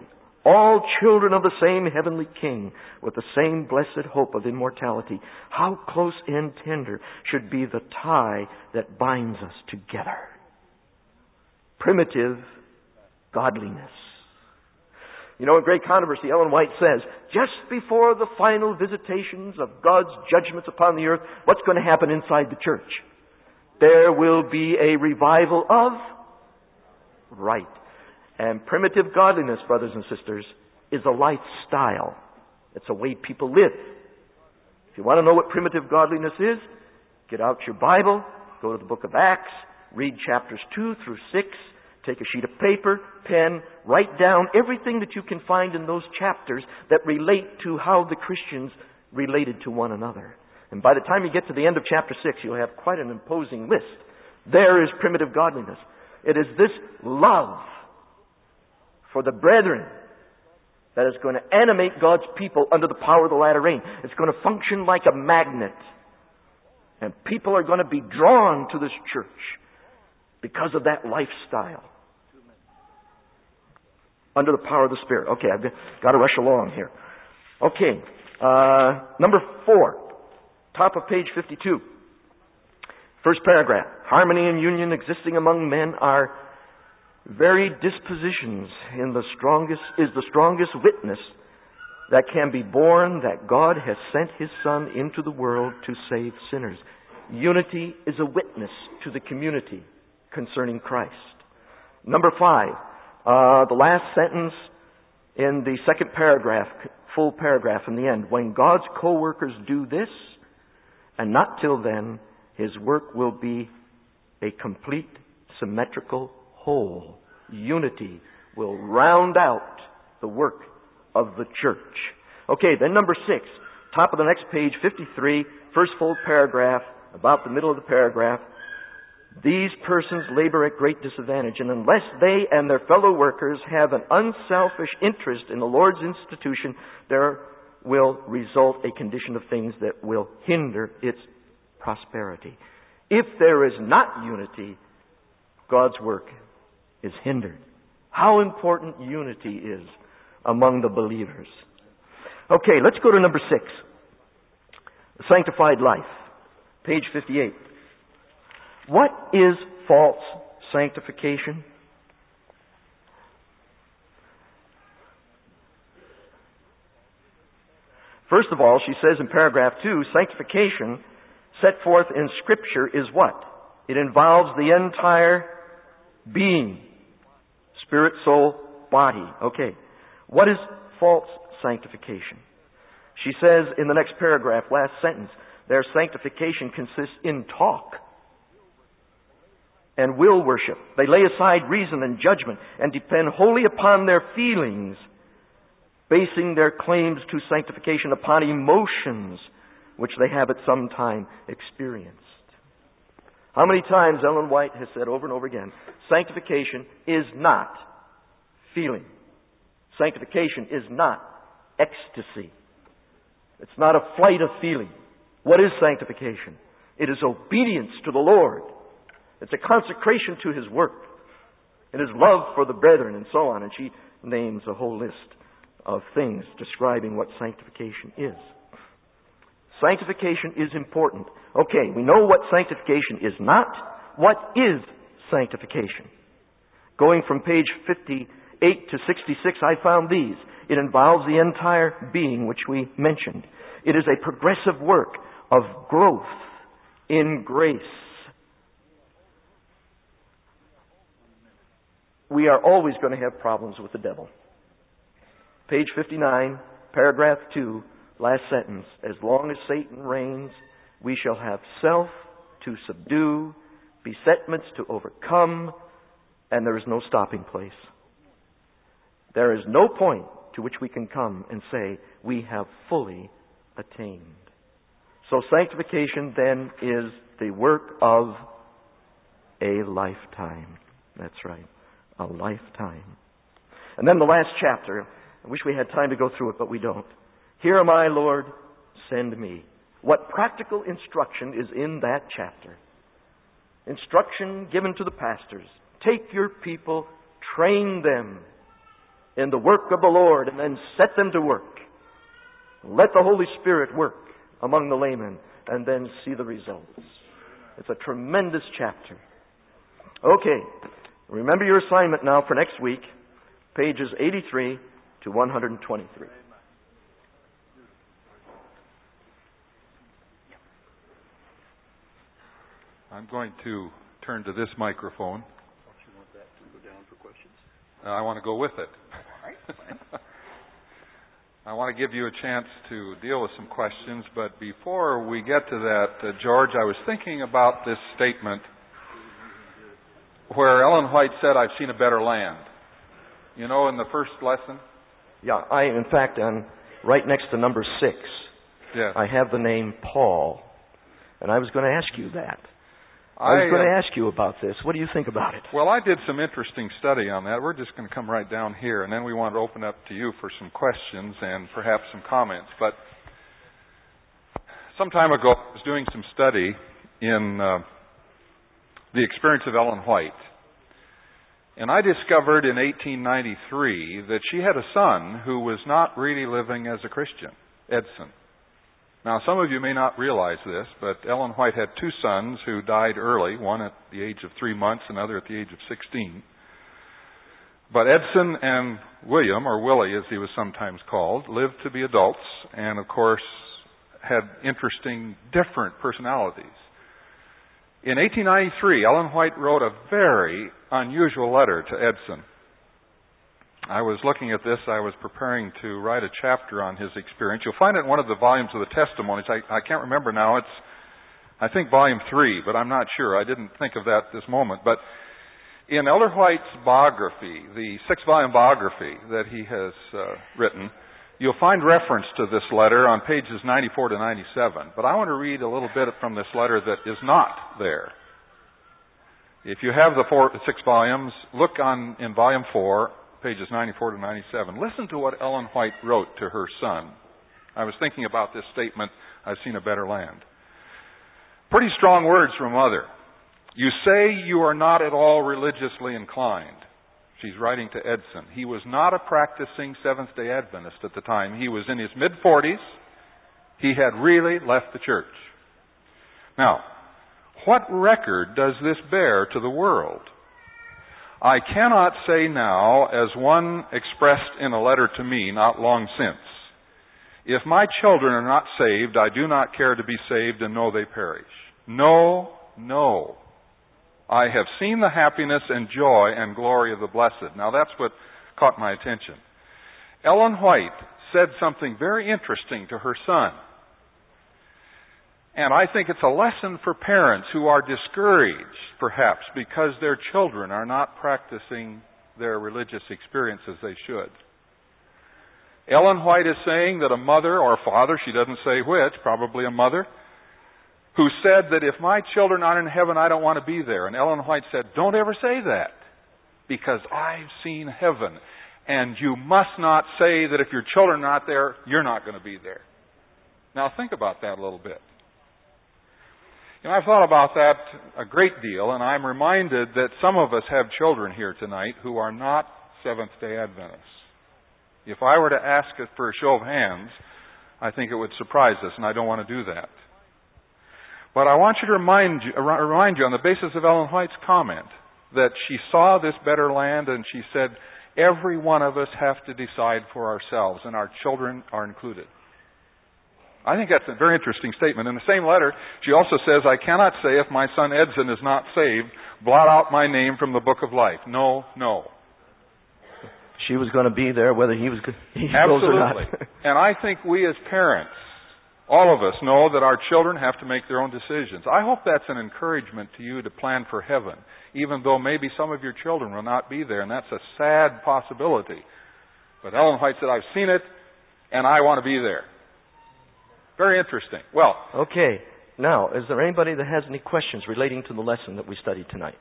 all children of the same heavenly King, with the same blessed hope of immortality. How close and tender should be the tie that binds us together. Primitive godliness. You know, in Great Controversy, Ellen White says, just before the final visitations of God's judgments upon the earth, what's going to happen inside the church? There will be a revival of right. And primitive godliness, brothers and sisters, is a lifestyle. It's a way people live. If you want to know what primitive godliness is, get out your Bible, go to the book of Acts, read chapters 2 through 6, take a sheet of paper, pen, write down everything that you can find in those chapters that relate to how the Christians related to one another. And by the time you get to the end of chapter 6, you'll have quite an imposing list. There is primitive godliness. It is this love for the brethren that is going to animate God's people under the power of the latter rain. It's going to function like a magnet. And people are going to be drawn to this church because of that lifestyle. Under the power of the Spirit. Okay, I've got to rush along here. Okay, number 4. Top of page 52. First paragraph. Harmony and union existing among men are varied dispositions is the strongest witness that can be borne that God has sent His Son into the world to save sinners. Unity is a witness to the community concerning Christ. Number 5, the last sentence in the second paragraph, full paragraph in the end. When God's co-workers do this, and not till then, His work will be a complete, symmetrical whole. Unity will round out the work of the church. Okay, then number 6, top of the next page, 53, first full paragraph, about the middle of the paragraph. These persons labor at great disadvantage, and unless they and their fellow workers have an unselfish interest in the Lord's institution, there will result a condition of things that will hinder its prosperity. If there is not unity, God's work is hindered. How important unity is among the believers. Okay, let's go to number 6. The sanctified life. Page 58. What is false sanctification? First of all, she says in paragraph 2, sanctification set forth in Scripture is what? It involves the entire being. Spirit, soul, body. Okay. What is false sanctification? She says in the next paragraph, last sentence, their sanctification consists in talk and will worship. They lay aside reason and judgment and depend wholly upon their feelings, basing their claims to sanctification upon emotions which they have at some time experienced. How many times Ellen White has said over and over again, sanctification is not feeling. Sanctification is not ecstasy. It's not a flight of feeling. What is sanctification? It is obedience to the Lord. It's a consecration to His work. It is love for the brethren and so on. And she names a whole list of things describing what sanctification is. Sanctification is important. Okay, we know what sanctification is not. What is sanctification? Going from page 58 to 66, I found these. It involves the entire being, which we mentioned. It is a progressive work of growth in grace. We are always going to have problems with the devil. Page 59, paragraph 2, last sentence. As long as Satan reigns, we shall have self to subdue, besetments to overcome, and there is no stopping place. There is no point to which we can come and say we have fully attained. So sanctification then is the work of a lifetime. That's right, a lifetime. And then the last chapter, I wish we had time to go through it, but we don't. Here am I, Lord, send me. What practical instruction is in that chapter? Instruction given to the pastors. Take your people, train them in the work of the Lord and then set them to work. Let the Holy Spirit work among the laymen and then see the results. It's a tremendous chapter. Okay, remember your assignment now for next week, pages 83 to 123. I'm going to turn to this microphone. Don't you want that to go down for questions? I want to go with it. I want to give you a chance to deal with some questions, but before we get to that, George, I was thinking about this statement where Ellen White said, "I've seen a better land." You know, in the first lesson? Yeah, in fact, I'm right next to number 6. Yes. I have the name Paul, and I was going to ask you that. I was going to ask you about this. What do you think about it? Well, I did some interesting study on that. We're just going to come right down here, and then we want to open up to you for some questions and perhaps some comments. But some time ago, I was doing some study in the experience of Ellen White. And I discovered in 1893 that she had a son who was not really living as a Christian, Edson. Now, some of you may not realize this, but Ellen White had 2 sons who died early, one at the age of 3 months, another at the age of 16. But Edson and William, or Willie as he was sometimes called, lived to be adults and, of course, had interesting, different personalities. In 1893, Ellen White wrote a very unusual letter to Edson. I was looking at this. I was preparing to write a chapter on his experience. You'll find it in one of the volumes of the testimonies. I can't remember now. It's, I think, volume 3, but I'm not sure. I didn't think of that this moment. But in Elder White's biography, the 6-volume biography that he has written, you'll find reference to this letter on pages 94 to 97. But I want to read a little bit from this letter that is not there. If you have the 6 volumes, look in volume 4, pages 94 to 97. Listen to what Ellen White wrote to her son. I was thinking about this statement, "I've seen a better land." Pretty strong words from Mother. "You say you are not at all religiously inclined." She's writing to Edson. He was not a practicing Seventh-day Adventist at the time. He was in his mid-40s. He had really left the church. Now, what record does this bear to the world? I cannot say now, as one expressed in a letter to me not long since, "If my children are not saved, I do not care to be saved and know they perish." No, no. I have seen the happiness and joy and glory of the blessed. Now that's what caught my attention. Ellen White said something very interesting to her son. And I think it's a lesson for parents who are discouraged, perhaps, because their children are not practicing their religious experience as they should. Ellen White is saying that a mother or father, she doesn't say which, probably a mother, who said that if my children aren't in heaven, I don't want to be there. And Ellen White said, "Don't ever say that, because I've seen heaven. And you must not say that if your children are not there, you're not going to be there." Now think about that a little bit. You know, I've thought about that a great deal, and I'm reminded that some of us have children here tonight who are not Seventh-day Adventists. If I were to ask it for a show of hands, I think it would surprise us, and I don't want to do that. But I want you to remind you on the basis of Ellen White's comment that she saw this better land, and she said, every one of us have to decide for ourselves, and our children are included. I think that's a very interesting statement. In the same letter, she also says, "I cannot say if my son Edson is not saved, blot out my name from the book of life." No, no. She was going to be there whether he goes Absolutely. or not. And I think we as parents, all of us, know that our children have to make their own decisions. I hope that's an encouragement to you to plan for heaven, even though maybe some of your children will not be there, and that's a sad possibility. But Ellen White said, "I've seen it, and I want to be there." Very interesting. Well, okay. Now, is there anybody that has any questions relating to the lesson that we studied tonight?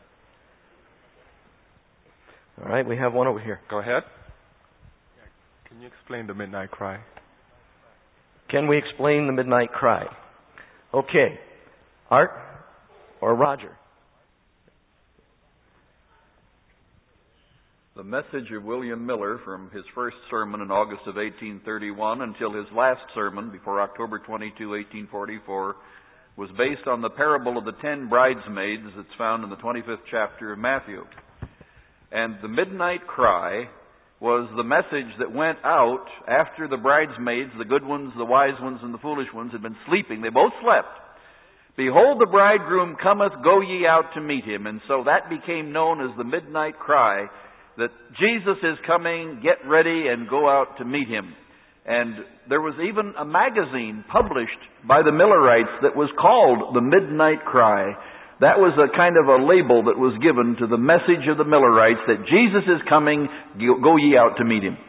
All right, we have one over here. Go ahead. Can you explain the midnight cry? Can we explain the midnight cry? Okay. Art or Roger? The message of William Miller from his first sermon in August of 1831 until his last sermon before October 22, 1844, was based on the parable of the 10 bridesmaids that's found in the 25th chapter of Matthew. And the midnight cry was the message that went out after the bridesmaids, the good ones, the wise ones, and the foolish ones, had been sleeping. They both slept. Behold, the bridegroom cometh, go ye out to meet him. And so that became known as the midnight cry, that Jesus is coming, get ready, and go out to meet him. And there was even a magazine published by the Millerites that was called The Midnight Cry. That was a kind of a label that was given to the message of the Millerites that Jesus is coming, go ye out to meet him.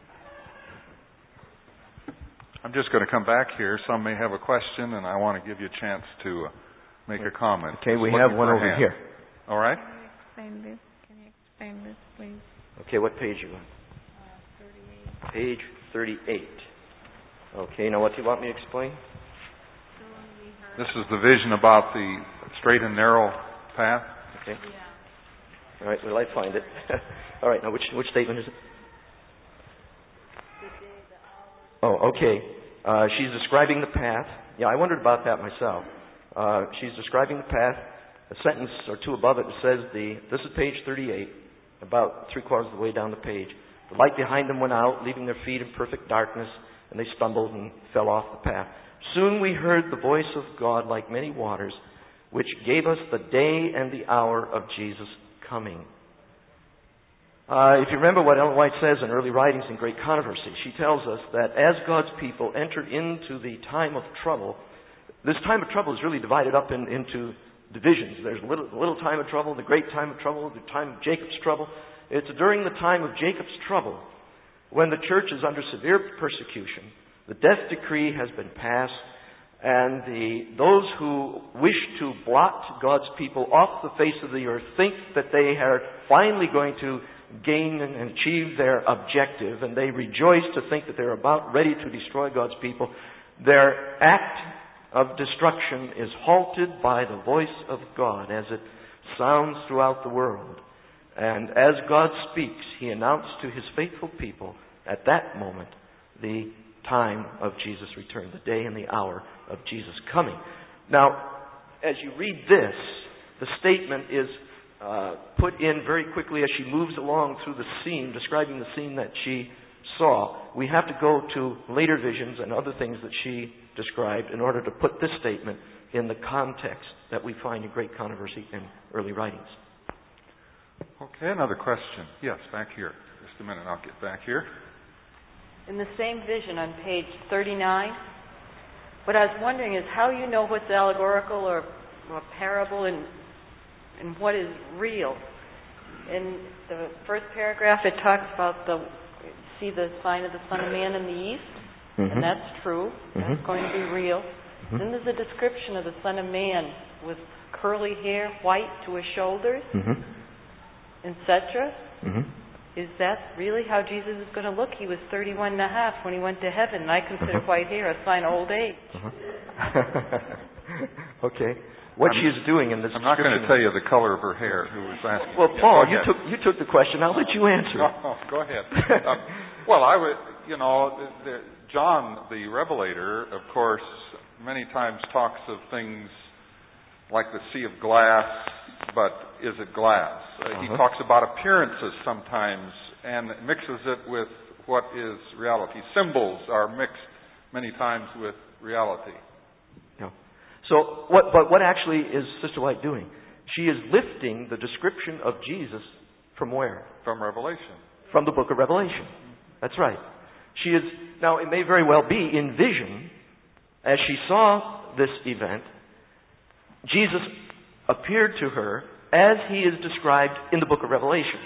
I'm just going to come back here. Some may have a question, and I want to give you a chance to make a comment. Okay, we have one over here. All right. Can you explain this, please? Okay, what page are you on? 38. Page 38. Okay, now what do you want me to explain? This is the vision about the straight and narrow path. Okay. Yeah. All right, will I find it? All right, now which statement is it? Oh, okay. She's describing the path. Yeah, I wondered about that myself. She's describing the path. A sentence or two above it says this is page 38, about 3/4 of the way down the page. The light behind them went out, leaving their feet in perfect darkness, and they stumbled and fell off the path. Soon we heard the voice of God like many waters, which gave us the day and the hour of Jesus' coming. If you remember what Ellen White says in Early Writings in Great Controversy, she tells us that as God's people entered into the time of trouble, this time of trouble is really divided up into divisions. There's little time of trouble, the great time of trouble, the time of Jacob's trouble. It's during the time of Jacob's trouble, when the church is under severe persecution, the death decree has been passed, and those who wish to blot God's people off the face of the earth think that they are finally going to gain and achieve their objective, and they rejoice to think that they're about ready to destroy God's people. Their act of destruction is halted by the voice of God as it sounds throughout the world. And as God speaks, He announced to His faithful people at that moment the time of Jesus' return, the day and the hour of Jesus' coming. Now, as you read this, the statement is put in very quickly as she moves along through the scene, describing the scene that she saw. We have to go to later visions and other things that she described in order to put this statement in the context that we find in Great Controversy and Early Writings. Okay, another question. Yes, back here. Just a minute, I'll get back here. In the same vision on page 39, what I was wondering is how you know what's allegorical or parable and what is real. In the first paragraph, it talks about see the sign of the Son of Man in the east, and that's true. That's going to be real. Then there's a description of the Son of Man with curly hair, white to his shoulders, etc. Is that really how Jesus is going to look? He was 31 and a half when he went to heaven, and I consider white hair a sign of old age. Okay. What she is doing in this I'm not going to tell you the color of her hair, who was asking. Well, Paul, you took the question. I'll let you answer. Go ahead. Well, I would, John, the Revelator, of course, many times talks of things like the sea of glass, but is it glass? He talks about appearances sometimes and mixes it with what is reality. Symbols are mixed many times with reality. Yeah. So what actually is Sister White doing? She is lifting the description of Jesus from where? From Revelation. From the book of Revelation. That's right. She is, now it may very well be in vision, as she saw this event, Jesus appeared to her as He is described in the book of Revelation.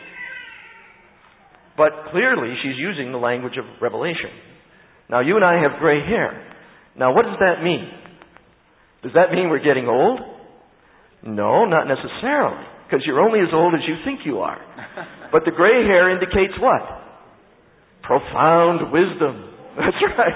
But clearly she's using the language of Revelation. Now you and I have gray hair. Now what does that mean? Does that mean we're getting old? No, not necessarily, because you're only as old as you think you are. But the gray hair indicates what? Profound wisdom. That's right.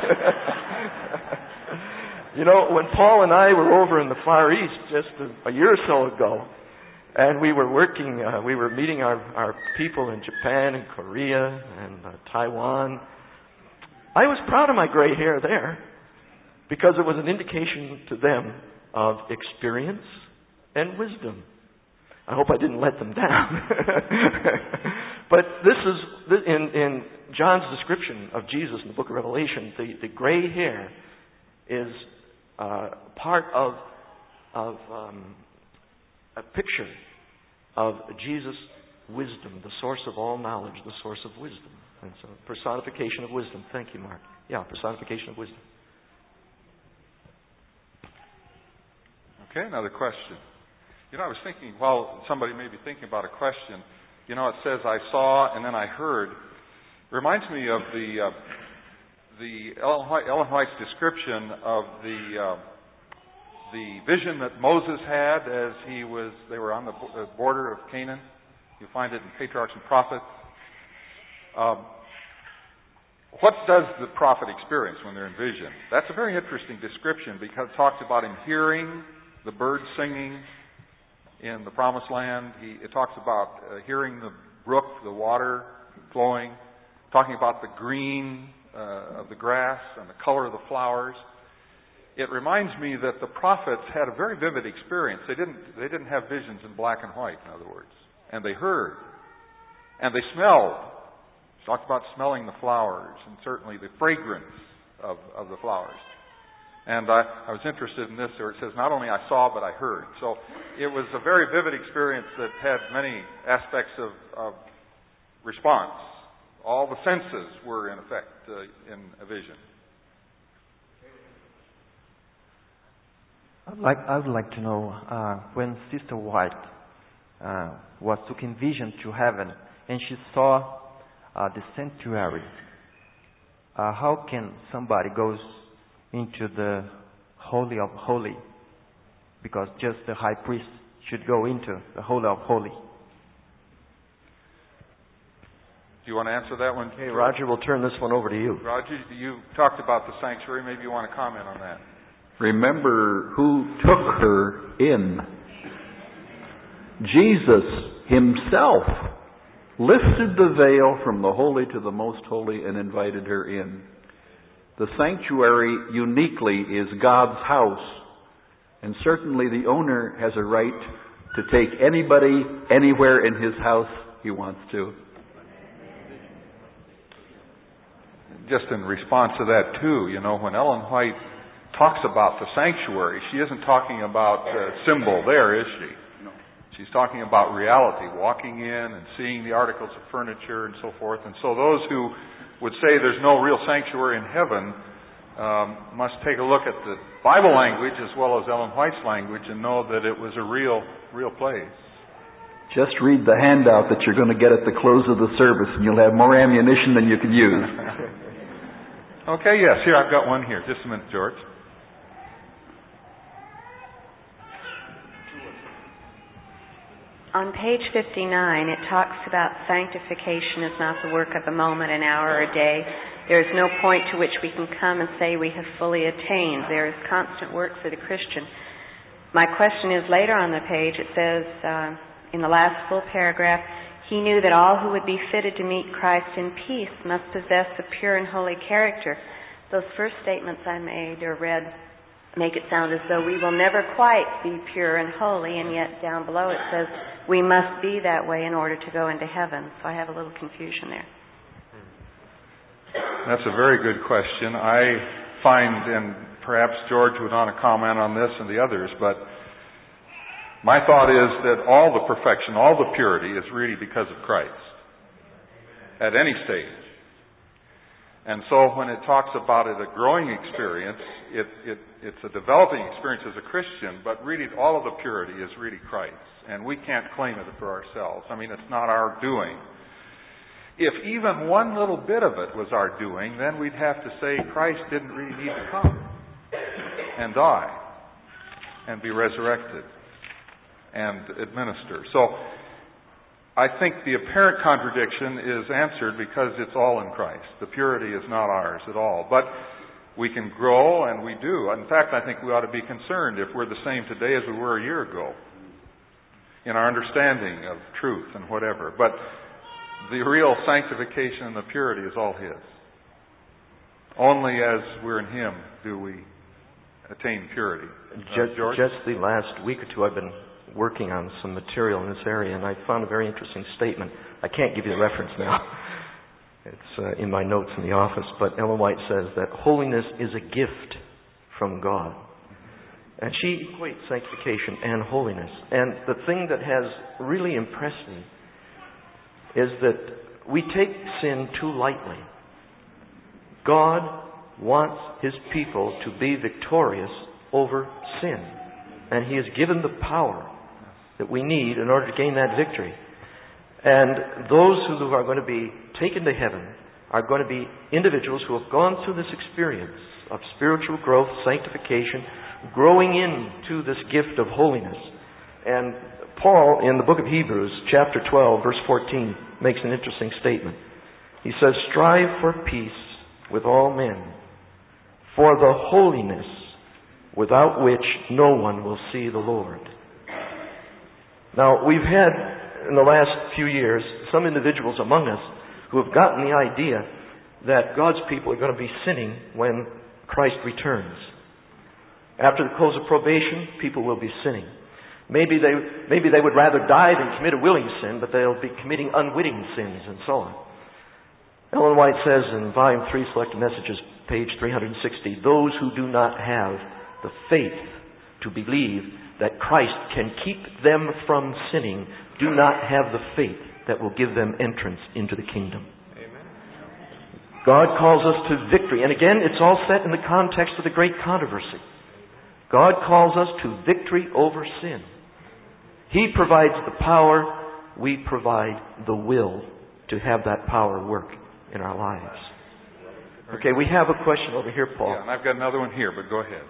When Paul and I were over in the Far East just a year or so ago, And we were working, we were meeting our people in Japan and Korea and Taiwan. I was proud of my gray hair there because it was an indication to them of experience and wisdom. I hope I didn't let them down. But this is, in John's description of Jesus in the book of Revelation, the gray hair is part of a picture of Jesus' wisdom, the source of all knowledge, the source of wisdom. And so, personification of wisdom. Thank you, Mark. Yeah, personification of wisdom. Okay, another question. You know, I was thinking, while somebody may be thinking about a question, you know, it says, I saw and then I heard. It reminds me of the Ellen White's description of the vision that Moses had as they were on the border of Canaan. You find it in Patriarchs and Prophets. What does the prophet experience when they're in vision? That's a very interesting description because it talks about him hearing the birds singing in the Promised Land. It talks about hearing the brook, the water flowing, talking about the green of the grass and the color of the flowers. It reminds me that the prophets had a very vivid experience. They didn't have visions in black and white, in other words. And they heard. And they smelled. He talked about smelling the flowers and certainly the fragrance of the flowers. And I was interested in this where it says, not only I saw, but I heard. So it was a very vivid experience that had many aspects of response. All the senses were, in effect, in a vision. I would like to know when Sister White was took in vision to heaven and she saw the sanctuary. How can somebody goes into the Holy of Holy? Because just the high priest should go into the Holy of Holy. Do you want to answer that one? Okay, Roger, we'll turn this one over to you. Roger, you talked about the sanctuary. Maybe you want to comment on that. Remember who took her in. Jesus himself lifted the veil from the holy to the most holy and invited her in. The sanctuary uniquely is God's house, and certainly the owner has a right to take anybody anywhere in his house he wants to. Just in response to that too, you know, when Ellen White talks about the sanctuary, she isn't talking about the symbol there, is she? No. She's talking about reality, walking in and seeing the articles of furniture and so forth. And so those who would say there's no real sanctuary in heaven must take a look at the Bible language as well as Ellen White's language and know that it was a real place. Just read the handout that you're going to get at the close of the service and you'll have more ammunition than you can use. Okay, yes, here, I've got one here. Just a minute, George. On page 59, it talks about sanctification is not the work of a moment, an hour, or a day. There is no point to which we can come and say we have fully attained. There is constant work for the Christian. My question is, later on the page, it says, in the last full paragraph, he knew that all who would be fitted to meet Christ in peace must possess a pure and holy character. Those first statements I made or read make it sound as though we will never quite be pure and holy, and yet down below it says we must be that way in order to go into heaven. So I have a little confusion there. That's a very good question. I find, and perhaps George would want to comment on this and the others, but my thought is that all the perfection, all the purity is really because of Christ at any stage. And so when it talks about it, a growing experience, it's a developing experience as a Christian, but really all of the purity is really Christ. And we can't claim it for ourselves. I mean, it's not our doing. If even one little bit of it was our doing, then we'd have to say Christ didn't really need to come and die and be resurrected and administer. So I think the apparent contradiction is answered because it's all in Christ. The purity is not ours at all. But we can grow, and we do. In fact, I think we ought to be concerned if we're the same today as we were a year ago. in our understanding of truth and whatever. But the real sanctification and the purity is all His. Only as we're in Him do we attain purity. George? Just the last week or two I've been working on some material in this area, and I found a very interesting statement. I can't give you the reference now. It's in my notes in the office, but Ellen White says that holiness is a gift from God. And she equates sanctification and holiness. And the thing that has really impressed me is that we take sin too lightly. God wants His people to be victorious over sin. And He has given the power that we need in order to gain that victory. And those who are going to be taken to heaven are going to be individuals who have gone through this experience of spiritual growth, sanctification, growing into this gift of holiness. And Paul, in the book of Hebrews, chapter 12, verse 14, makes an interesting statement. He says, "Strive for peace with all men, for the holiness without which no one will see the Lord." Now, we've had, in the last few years, some individuals among us who have gotten the idea that God's people are going to be sinning when Christ returns. After the close of probation, people will be sinning. Maybe they would rather die than commit a willing sin, but they'll be committing unwitting sins and so on. Ellen White says in Volume 3, Selected Messages, page 360, those who do not have the faith to believe that Christ can keep them from sinning do not have the faith that will give them entrance into the kingdom. Amen. God calls us to victory. And again, it's all set in the context of the great controversy. God calls us to victory over sin. He provides the power. We provide the will to have that power work in our lives. Okay, we have a question over here, Paul. Yeah, and I've got another one here, but go ahead.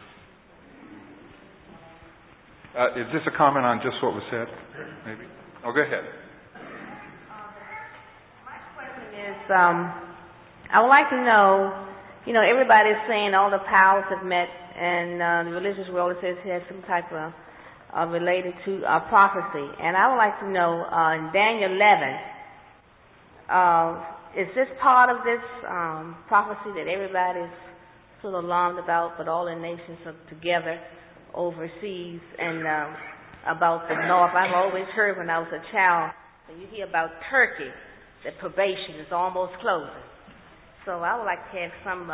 Is this a comment on just what was said? Maybe. Oh, go ahead. My question is, I would like to know, everybody's saying all the powers have met, and the religious world says it has some type of related to prophecy. And I would like to know, in Daniel 11, is this part of this prophecy that everybody's sort of alarmed about, but all the nations are together overseas, and about the north? I've always heard when I was a child, when you hear about Turkey, that probation is almost closing. So I would like to have some,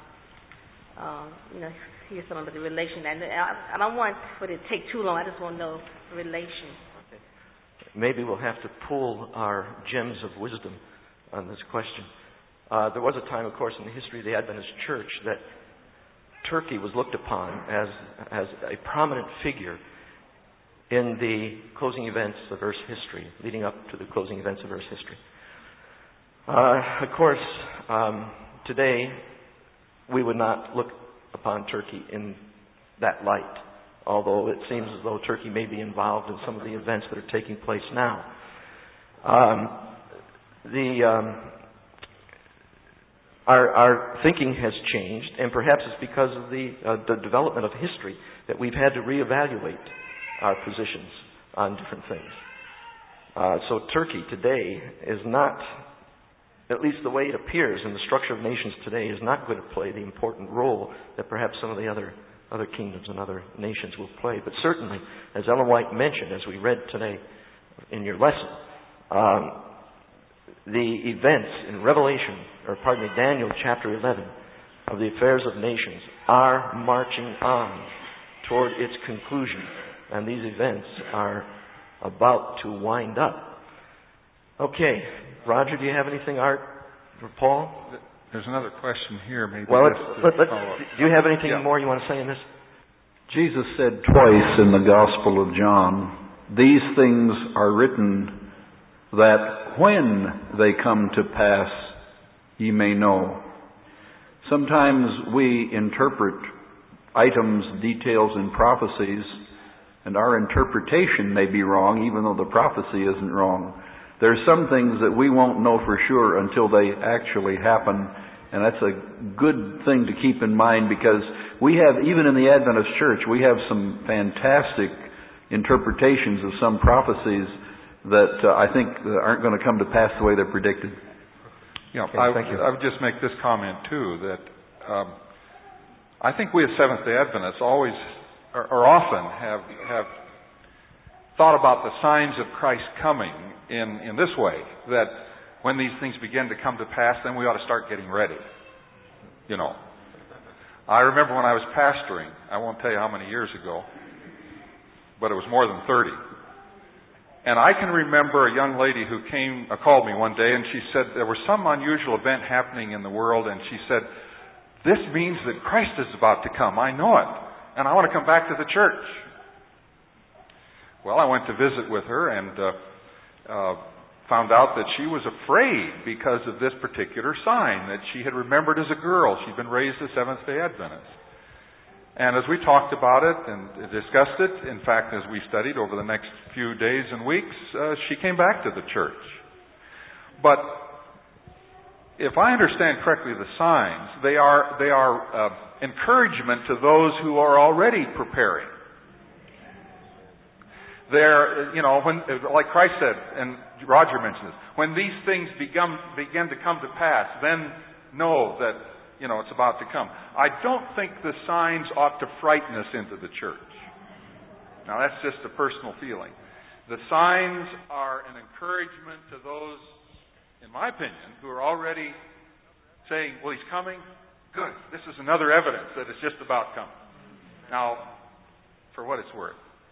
hear some of the relation. And I don't want for it to take too long. I just want to know the relation. Okay. Maybe we'll have to pull our gems of wisdom on this question. There was a time, of course, in the history of the Adventist Church that Turkey was looked upon as a prominent figure in the closing events of Earth's history, leading up to the closing events of Earth's history. Of course, today we would not look upon Turkey in that light, although it seems as though Turkey may be involved in some of the events that are taking place now. Our thinking has changed, and perhaps it's because of the development of history that we've had to reevaluate our positions on different things. So Turkey today is not, at least the way it appears in the structure of nations today, is not going to play the important role that perhaps some of the other kingdoms and other nations will play. But certainly, as Ellen White mentioned, as we read today in your lesson, the events in Daniel chapter 11 of the affairs of nations are marching on toward its conclusion. And these events are about to wind up. Okay. Roger, do you have anything, Art, for Paul? There's another question here. Maybe. Well, do you have anything more you want to say in this? Jesus said twice in the Gospel of John, "These things are written that when they come to pass, ye may know." Sometimes we interpret items, details in prophecies, and our interpretation may be wrong, even though the prophecy isn't wrong. There's some things that we won't know for sure until they actually happen, and that's a good thing to keep in mind, because we have, even in the Adventist Church, we have some fantastic interpretations of some prophecies that I think aren't going to come to pass the way they're predicted. Yeah, Okay, thank you. I would just make this comment too, that I think we as Seventh-day Adventists always or often have thought about the signs of Christ coming in this way, that when these things begin to come to pass, then we ought to start getting ready. You know. I remember when I was pastoring, I won't tell you how many years ago, but it was more than 30. And I can remember a young lady who called me one day, and she said there was some unusual event happening in the world, and she said, "This means that Christ is about to come. I know it, and I want to come back to the church." Well, I went to visit with her and found out that she was afraid because of this particular sign that she had remembered as a girl. She'd been raised a Seventh-day Adventist. And as we talked about it and discussed it, in fact, as we studied over the next few days and weeks, she came back to the church. But if I understand correctly the signs, they are encouragement to those who are already preparing. They're, when, like Christ said, and Roger mentioned this, when these things begin to come to pass, then know that, it's about to come. I don't think the signs ought to frighten us into the church. Now, that's just a personal feeling. The signs are an encouragement to those, in my opinion, who are already saying, well, he's coming. Good. This is another evidence that it's just about coming. Now, for what it's worth.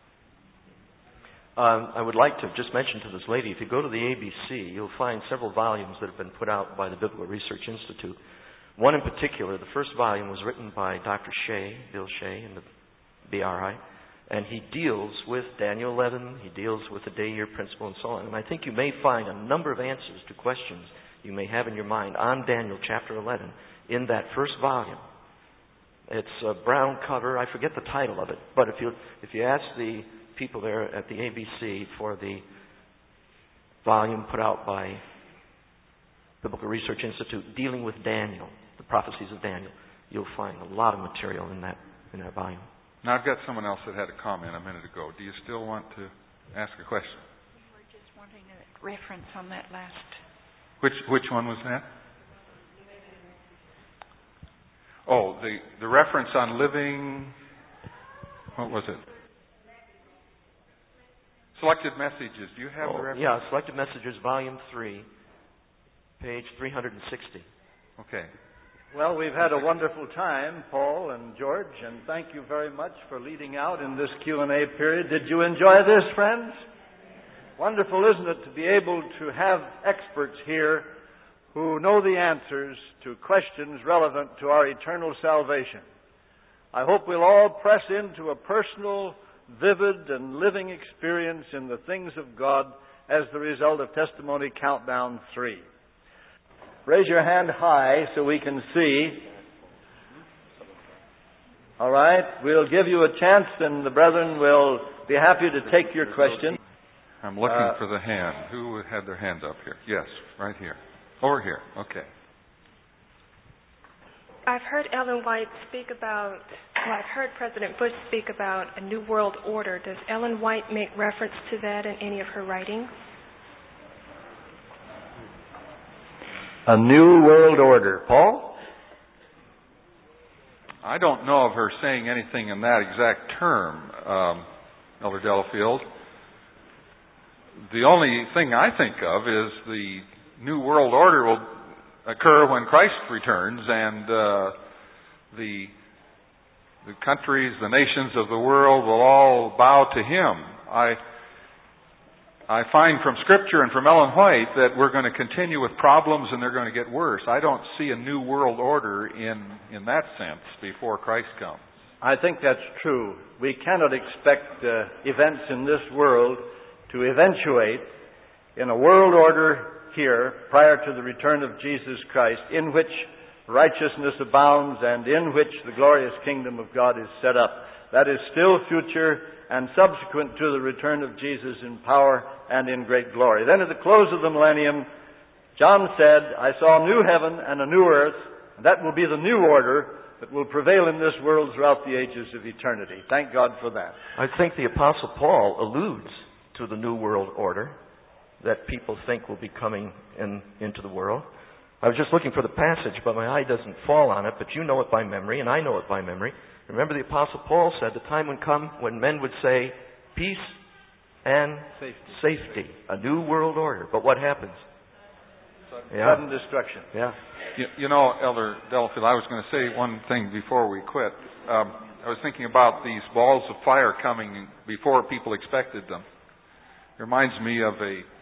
I would like to just mention to this lady, if you go to the ABC, you'll find several volumes that have been put out by the Biblical Research Institute. One in particular, the first volume was written by Dr. Shea, Bill Shea, in the BRI, and he deals with Daniel 11, he deals with the day-year principle, and so on. And I think you may find a number of answers to questions you may have in your mind on Daniel chapter 11 in that first volume. It's a brown cover. I forget the title of it, but if you ask the people there at the ABC for the volume put out by Biblical Research Institute dealing with Daniel, the prophecies of Daniel, you'll find a lot of material in that volume. Now, I've got someone else that had a comment a minute ago. Do you still want to ask a question? We were just wanting a reference on that last. Which one was that? Oh, the reference on living. What was it? Selected Messages. Do you have the reference? Yeah, Selected Messages, Volume 3, page 360. Okay. Well, we've had a wonderful time, Paul and George, and thank you very much for leading out in this Q&A period. Did you enjoy this, friends? Wonderful, isn't it, to be able to have experts here who know the answers to questions relevant to our eternal salvation. I hope we'll all press into a personal, vivid, and living experience in the things of God as the result of Testimony Countdown 3. Raise your hand high so we can see. All right. We'll give you a chance, and the brethren will be happy to take your question. I'm looking for the hand. Who had their hand up here? Yes, right here. Over here. Okay. I've heard Ellen White speak about, I've heard President Bush speak about a new world order. Does Ellen White make reference to that in any of her writings? A new world order. Paul? I don't know of her saying anything in that exact term, Elder Delafield. The only thing I think of is the new world order will occur when Christ returns, and the countries, the nations of the world will all bow to Him. I find from Scripture and from Ellen White that we're going to continue with problems and they're going to get worse. I don't see a new world order in that sense before Christ comes. I think that's true. We cannot expect events in this world to eventuate in a world order here prior to the return of Jesus Christ, in which righteousness abounds and in which the glorious kingdom of God is set up. That is still future and subsequent to the return of Jesus in power and in great glory. Then at the close of the millennium, John said, I saw a new heaven and a new earth, and that will be the new order, that will prevail in this world throughout the ages of eternity. Thank God for that. I think the Apostle Paul alludes to the New World Order that people think will be coming into the world. I was just looking for the passage, but my eye doesn't fall on it, but you know it by memory, and I know it by memory. Remember the Apostle Paul said the time would come when men would say, peace and safety. A new world order. But what happens? Sudden destruction. Yeah. You know, Elder Delafield, I was going to say one thing before we quit. I was thinking about these balls of fire coming before people expected them. It reminds me of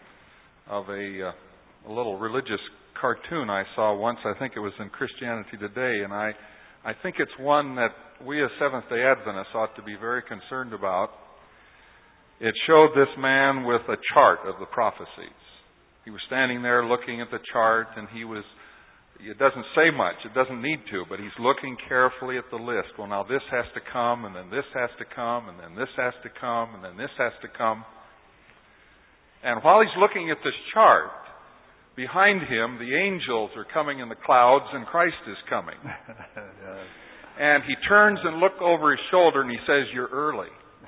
a little religious cartoon I saw once. I think it was in Christianity Today, and I think it's one that we as Seventh-day Adventists ought to be very concerned about. It showed this man with a chart of the prophecies. He was standing there looking at the chart, and it doesn't say much, it doesn't need to, but he's looking carefully at the list. Well, now this has to come, and then this has to come, and then this has to come, and then this has to come. And while he's looking at this chart, behind him, the angels are coming in the clouds, and Christ is coming. And he turns and looks over his shoulder, and he says, "You're early."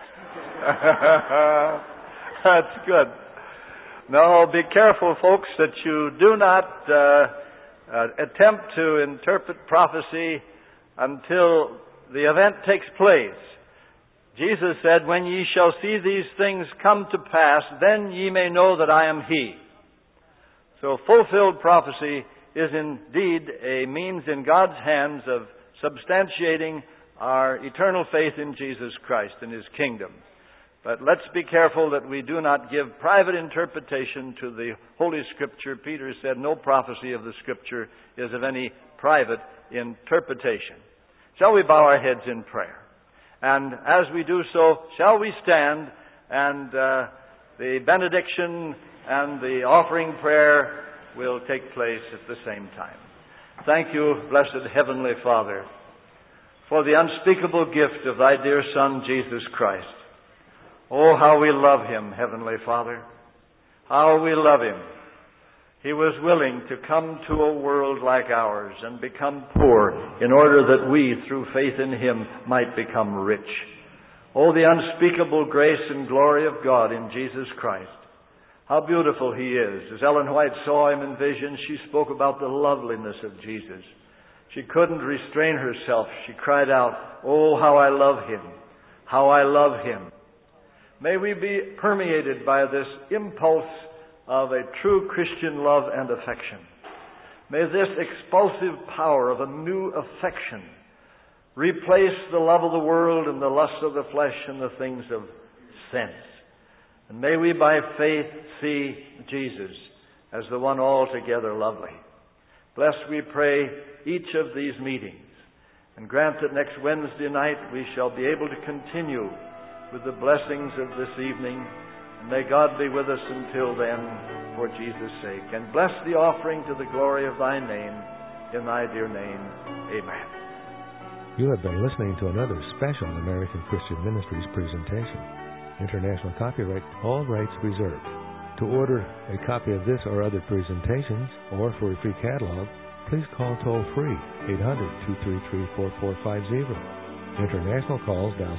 That's good. No, be careful, folks, that you do not attempt to interpret prophecy until the event takes place. Jesus said, "When ye shall see these things come to pass, then ye may know that I am He." So fulfilled prophecy is indeed a means in God's hands of substantiating our eternal faith in Jesus Christ and His kingdom. But let's be careful that we do not give private interpretation to the Holy Scripture. Peter said, "No prophecy of the Scripture is of any private interpretation." Shall we bow our heads in prayer? And as we do so, shall we stand and the benediction and the offering prayer will take place at the same time. Thank you, blessed Heavenly Father, for the unspeakable gift of Thy dear Son, Jesus Christ. Oh, how we love Him, Heavenly Father. How we love Him. He was willing to come to a world like ours and become poor in order that we, through faith in Him, might become rich. Oh, the unspeakable grace and glory of God in Jesus Christ. How beautiful He is. As Ellen White saw Him in vision, she spoke about the loveliness of Jesus. She couldn't restrain herself. She cried out, "Oh, how I love Him. How I love Him." May we be permeated by this impulse of a true Christian love and affection. May this expulsive power of a new affection replace the love of the world and the lust of the flesh and the things of sense. And may we by faith see Jesus as the one altogether lovely. Bless, we pray, each of these meetings, and grant that next Wednesday night we shall be able to continue with the blessings of this evening. And may God be with us until then, for Jesus' sake. And bless the offering to the glory of Thy name, in Thy dear name. Amen. You have been listening to another special American Christian Ministries presentation. International copyright, all rights reserved. To order a copy of this or other presentations, or for a free catalog, please call toll-free 800-233-4450. International calls dial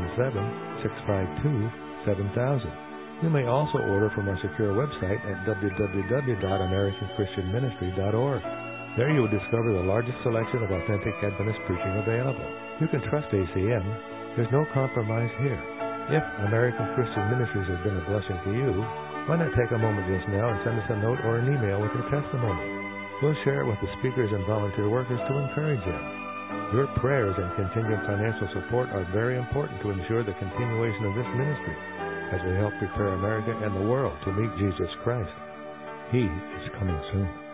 717-652-7000. You may also order from our secure website at www.americanchristianministry.org. There you will discover the largest selection of authentic Adventist preaching available. You can trust ACM. There's no compromise here. If American Christian Ministries has been a blessing to you, why not take a moment just now and send us a note or an email with your testimony? We'll share it with the speakers and volunteer workers to encourage you. Your prayers and contingent financial support are very important to ensure the continuation of this ministry as we help prepare America and the world to meet Jesus Christ. He is coming soon.